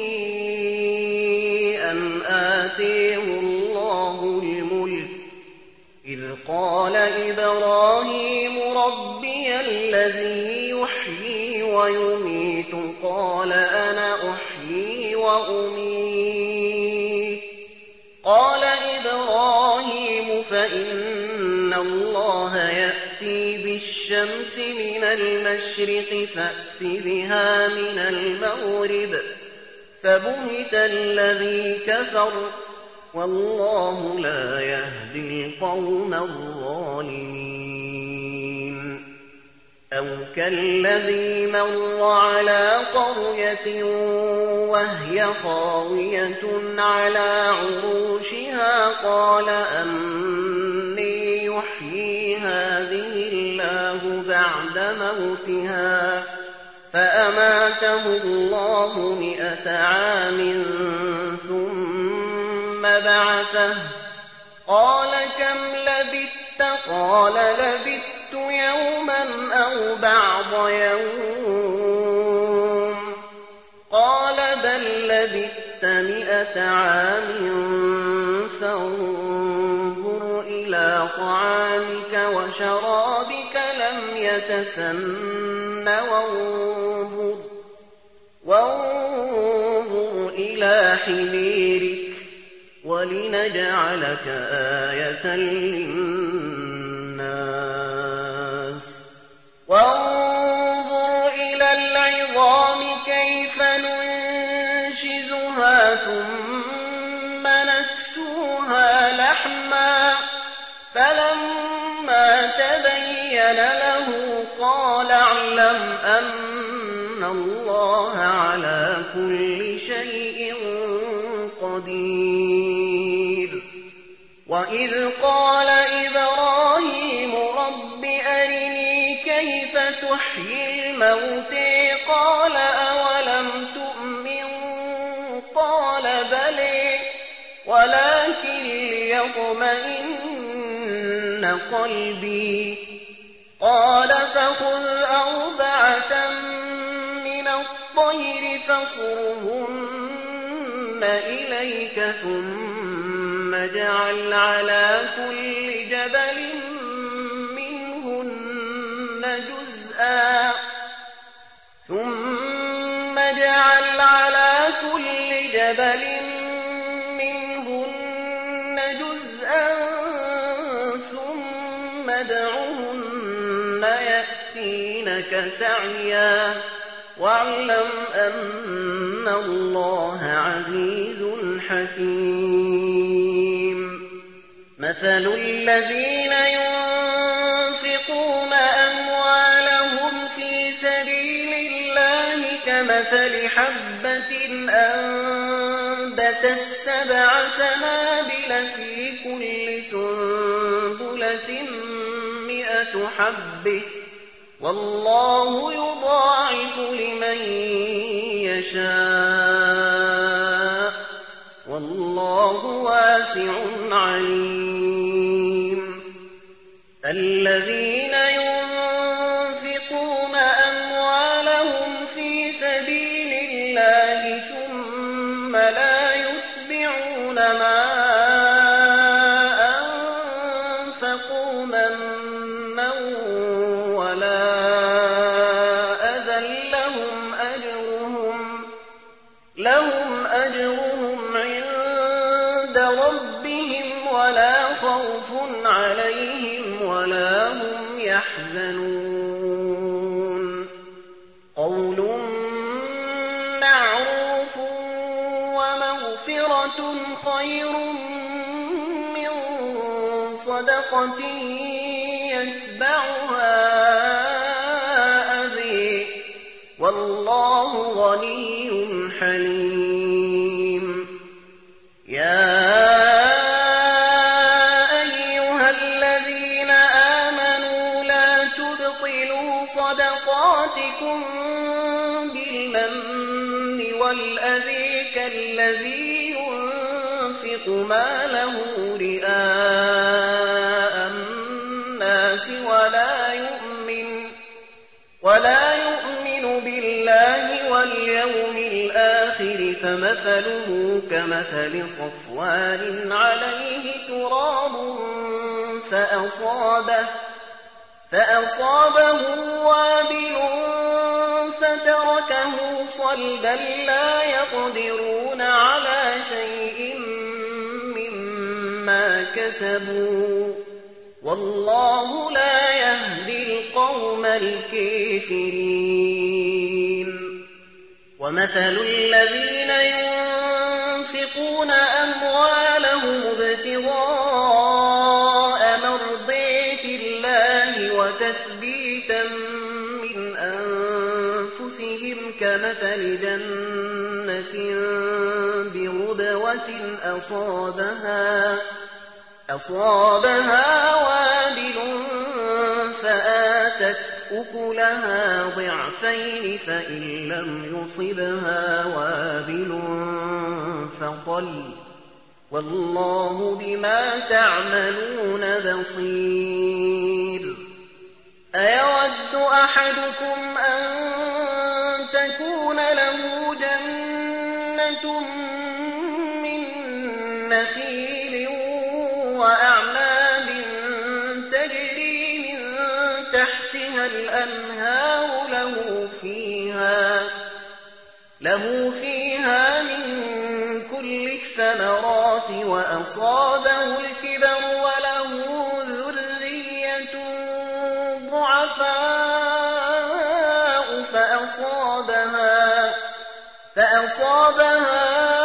Speaker 1: أن آتيه الله الملك إذ قال إبراهيم ربي الذي يحيي ويميت قال أنا أحيي وأميت قال إبراهيم فإن الله يأتي بالشمس من المشرق فأت بها من المغرب فبهت الذي كفر والله لا يهدي القوم الظالمين. أو كالذي مر على قرية وهي خاوية على عروشها قال أني يحيي هذه الله بعد موتها فأماته الله 100 عام ثم بعثه قال كم لبثت قال لبثت يوما أو بعض يوم قال إلى طعامك وشرابك لم يتسن وانظر إلى حميرك ولنجعلك آية للناس وانظر إلى العظام كيف ننشزها ثم نكسوها لحما فلما تبين له قال اعلم أن الله على كل شيء قدير وإذ قال إبراهيم رب أرني كيف تحيي الموتى قال أولم تؤمن قال بلى ولكن ليطمئن قلبي قال فخذ أربعة من الطير فصرهن إليك ثم اجعل على كل جبل منهن جزءا ثم ادعهن يأتينك سعيا واعلم أن الله عزيز حكيم مثل الذين ينفقون أموالهم في سبيل الله كمثل حبة أنبتت 7 سنابل في كل سنبلة 100 حبة والله يضاعف لمن يشاء والله واسع عليم الذين ينفقون أموالهم في سبيل الله ثم لا يتبعون ما أنفقوا منا ولا أذى لهم أجرهم عند ربهم ولا خوف عليهم ولا هم يحزنون قول معروف ومغفرة خير من صدقة يتبعها أذى والله غني حليم يا أيها الذين آمنوا لا تبطلوا صدقاتكم بالمن والأذى كالذي ينفق ماله رئاء الناس ولا يؤمن بالله واليوم الآخر فمثله كمثل صفوان عليه تراب فأصابه وابل فتركه صلدا لا يقدرون على شيء مما كسبوا والله لا يهدي القوم الكافرين ومثل الذين ينفقون أموالهم ابتغاء مرضات الله وتثبيتا من أنفسهم كمثل جنة بربوة أصابها وابل فآتت أكلها ضعفين فإن لم يصبها وابل فطل والله بما تعملون بصير أيود أحدكم أن تكون له جنة من نخيل وأعناب الأنهار له فيها من كل الثمرات وأصابه الكبر وله ذرية ضعفاء فأصابها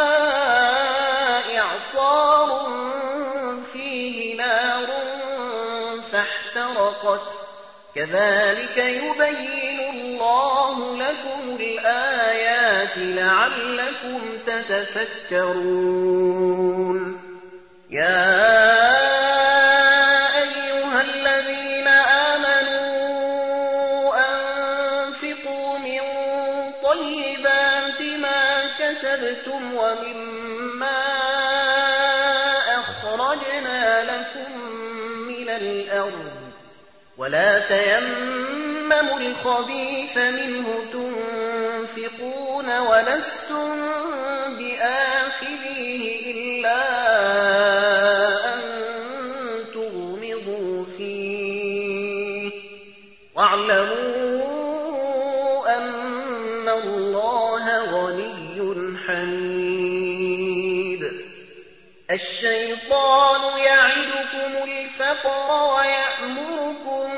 Speaker 1: إعصار فيه نار فاحترقت كذلك يبين الله لكم الآيات لعلكم تتفكرون يا أيها الذين آمنوا أنفقوا من طيبات ما كسبتم ومما أخرجنا لكم من الأرض ولا تيمموا الخبيث منه تنفقون ولستم بآخذيه إلا أن تغمضوا فيه واعلموا أن الله غني حميد الشيطان يعدكم الفقر ويأمركم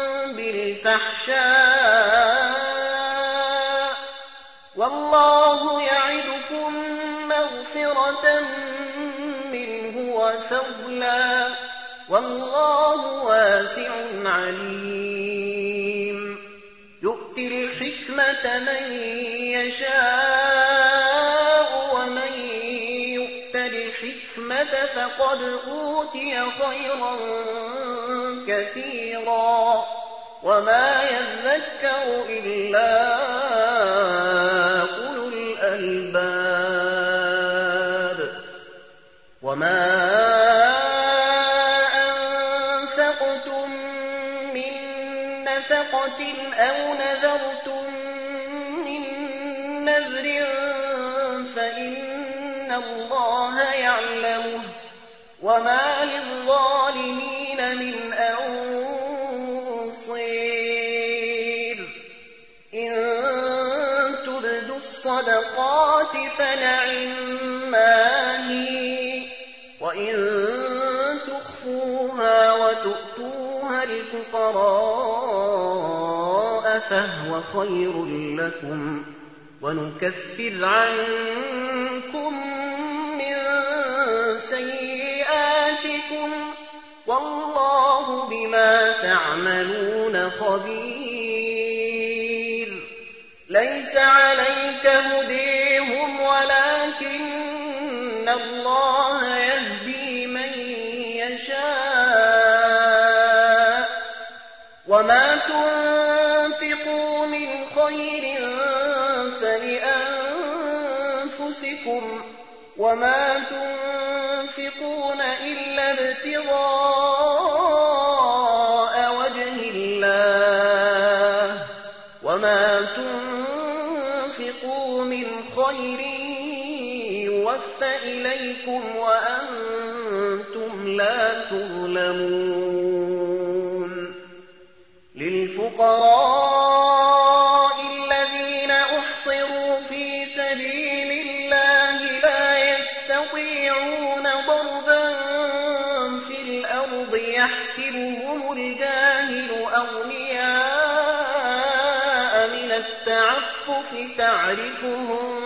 Speaker 1: بالفحشاء والله يعدكم مغفرة منه وفضلا والله واسع عليم يؤتي الحكمة من يشاء ومن يؤت الحكمة فقد أوتي خيرا كثيرا وما يذكر إلا أولو الألباب وما أنفقتم من نفقة أو نذرتم من نذر فإن الله يعلمه وما للظالمين من أنصير إن تبدوا الصدقات فنعما هي وإن تخفوها وتؤتوها الفقراء فهو خير لكم ونكفر عنكم من سيئاتكم والله بما تعملون خبير ليس عليك هديهم ولكن الله يهدي من يشاء وما تنفقوا من خير فلأنفسكم وما تنفقون إلا ابتغاء وجه الله وما تنفقوا من خير يوفى إليكم وأنتم لا تظلمون للفقراء الذين أحصروا في سبيل الله لا يستطيعون ضربا في الأرض يحسبهم الجاهل أغنياء من التعفف تعرفهم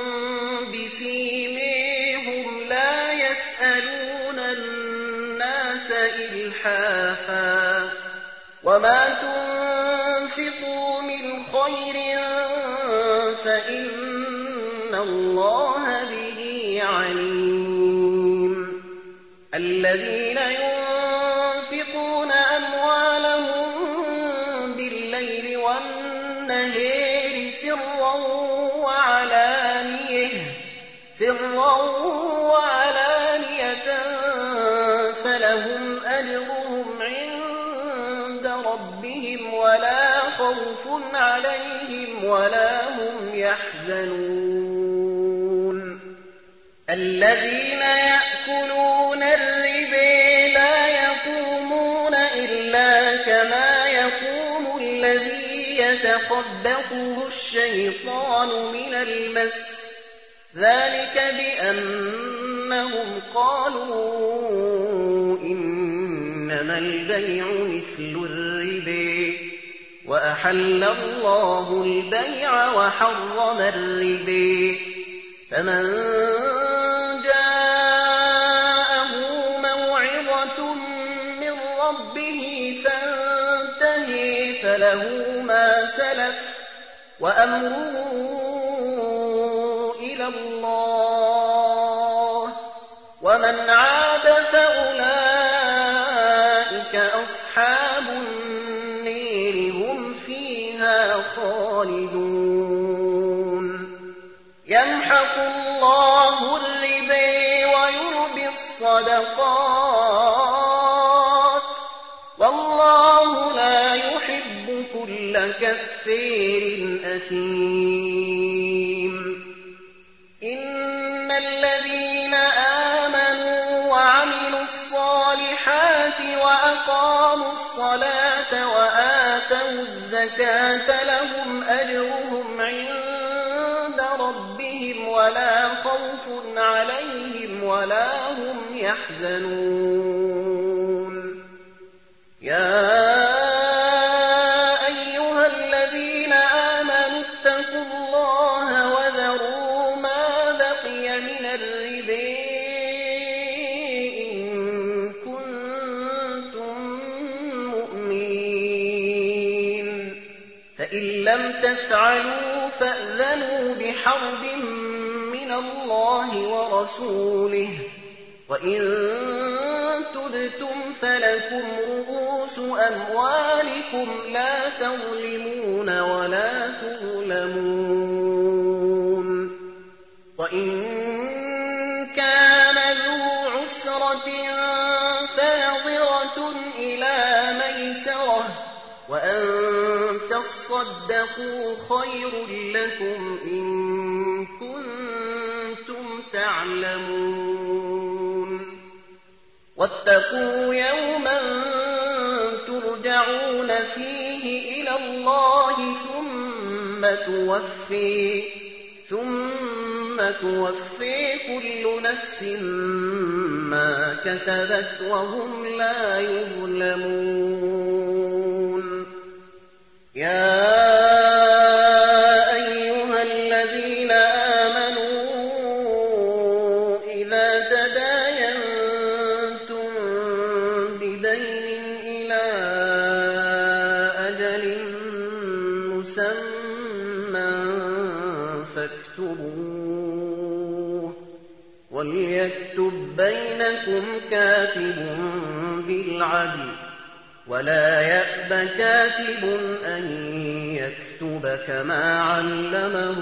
Speaker 1: بسيميهم لا يسألون الناس إلحافا وما تنفقوا من خير فإن الله به عليم الذين ينفقون أموالهم بالليل والنهار سرا وعلانية فلهم أجرهم عند ربهم ولا خوف عليهم ولا هم يحزنون الذين يأكلون الربا لا يقومون إلا كما يقوم الذي يتخبطه الشيطان من المس ذلك بأنهم قالوا إنما البيع مثل الربا وأحل الله البيع وحرم الربا فمن جاءه موعظة من ربه فانتهي فله ما سلف وأمره إلى الله ومن عاد فأولئك أصحاب النير هم فيها خالدون يمحق الله الربا ويربي الصدقات والله لا يحب كل كفار أثيم إن الذين آمنوا وعملوا الصالحات وأقاموا الصلاة وآتوا الزكاة لهم أجرهم عند ربهم ولا خوف عليهم ولا هم يحزنون يا أيها الذين آمنوا اتقوا الله وذروا ما بقي من الربا إن كنتم مؤمنين فإن لم تفعلوا فأذنوا بحرب من الله ورسوله وإن تبتم فلكم رؤوس أموالكم لا تظلمون ولا تظلمون وإن كان ذو عسرة فنظرة إلى ميسرة وأن تصدقوا خير لكم إن كنتم تعلمون واتقوا يوما ترجعون فيه إلى الله ثم توفي كل نفس ما كسبت وهم لا يظلمون يا أيها الذين آمنوا إذا تداينتم بدين إلى أجل مسمى فاكتبوه وليكتب بينكم كاتب بالعدل ولا يأب كاتب أن يكتب كما علمه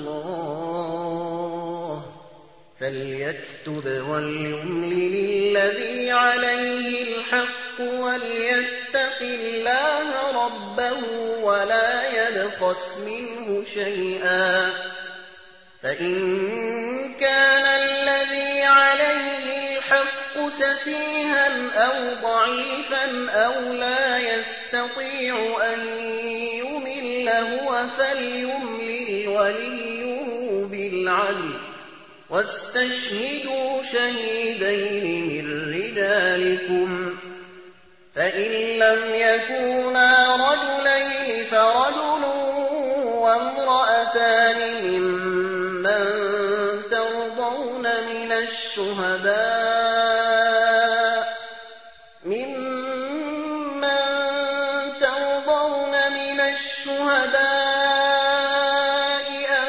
Speaker 1: الله فليكتب وليملل الذي عليه الحق وليتق الله ربه ولا يبخس منه شيئا فإن كان الذي عليه الحق سفيها أو ضعيفا أو لا يستطيع أن يمل هو فليملل وليه بالعدل واستشهدوا شهيدين من رجالكم فإن لم يكونا رجلين فرجل وامرأتان ممن ترضون من الشهداء أن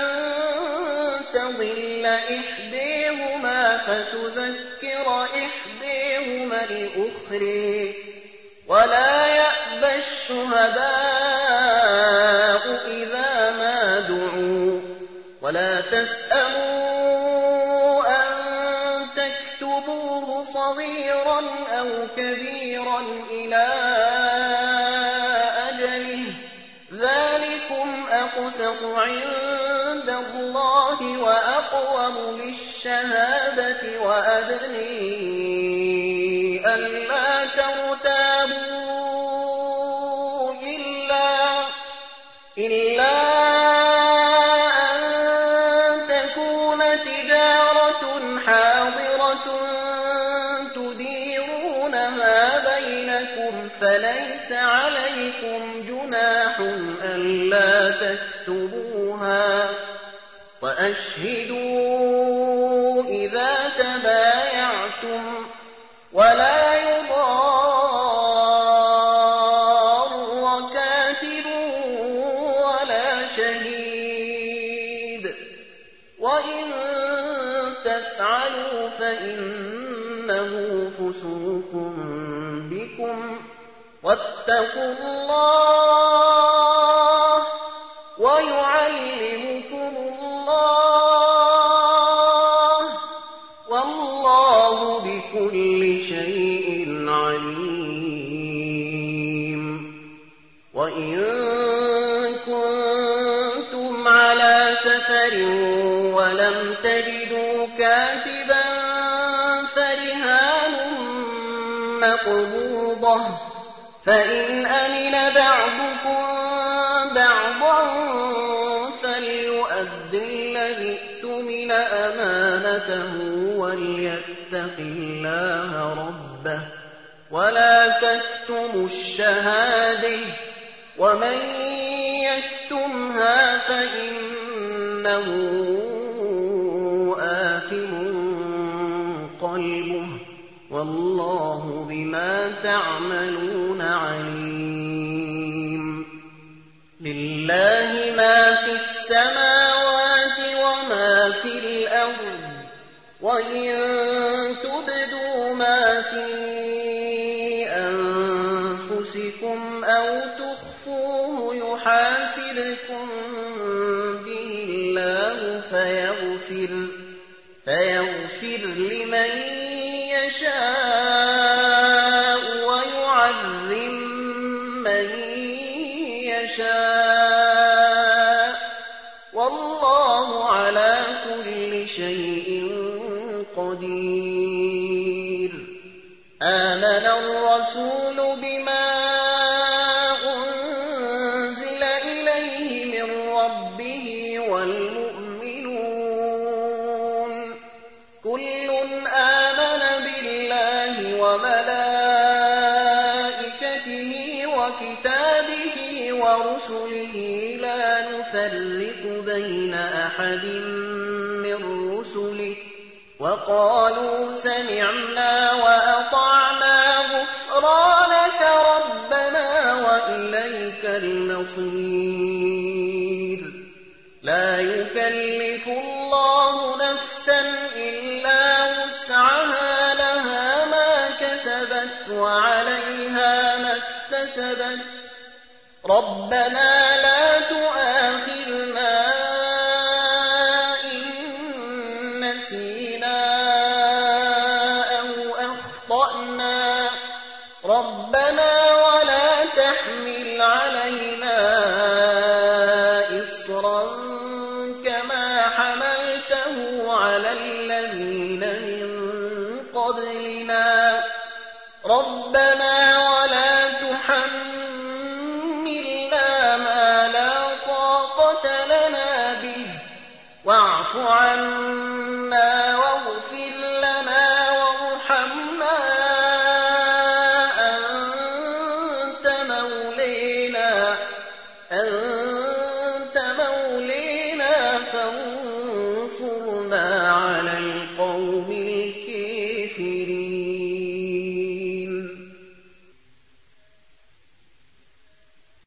Speaker 1: تضل إحداهما فتذكر إحداهما الأخرى ولا يأبى الشهداء إذا ما دعوا ولا تسأموا أن تكتبوه صغيرا أو كبيرا إلى أجله ذلكم أقسط عند الله وأقوم للشهادة وأدني ألا ترتابوا إلا ليس عليكم جناح ألا تكتبوها وأشهدوا إذا تبايعتم ولا يضار كاتب ولا شهيد وإن تفعلوا فإنه فسوق بكم واتقوا الله ويعلمكم الله والله بكل شيء عليم. وإن كنتم على سفر ولم تجدوا كاتبا فرهان مقبوضة فإن أمن بعضكم بعضا فليؤد الذي اؤتمن أمانته وليتق الله ربه ولا تكتموا الشهادة ومن يكتمها فإنه آثم قلبه والله بما تعملون عليم. لله ما في السماوات وما في الأرض وإن تبدوا ما في أنفسكم أو تخفوه يحاسبكم به الله فيغفر لمن يشاء ويعذب من يشاء والله على كل شيء قدير. آمن الرسول بما أنزل إليه من ربه والمؤمنون كل آمن بالله وملائكته وكتابه ورسله لا نفرق بين أحد من رسله وقالوا سمعنا وأطعنا غفرانك ربنا وإليك المصير. لا يكلف الله نفسا إلا وسعها لها ما كسبت وعليها ما اكتسبت ربنا لا تؤاخذنا إن نسينا أو أخطأنا ربنا ولا تحمل علينا إصرا كما حملته على الذين من قبلنا ربنا ولا تحملنا ما لا طاقة لنا به واعف عنا واغفر لنا وارحمنا أنت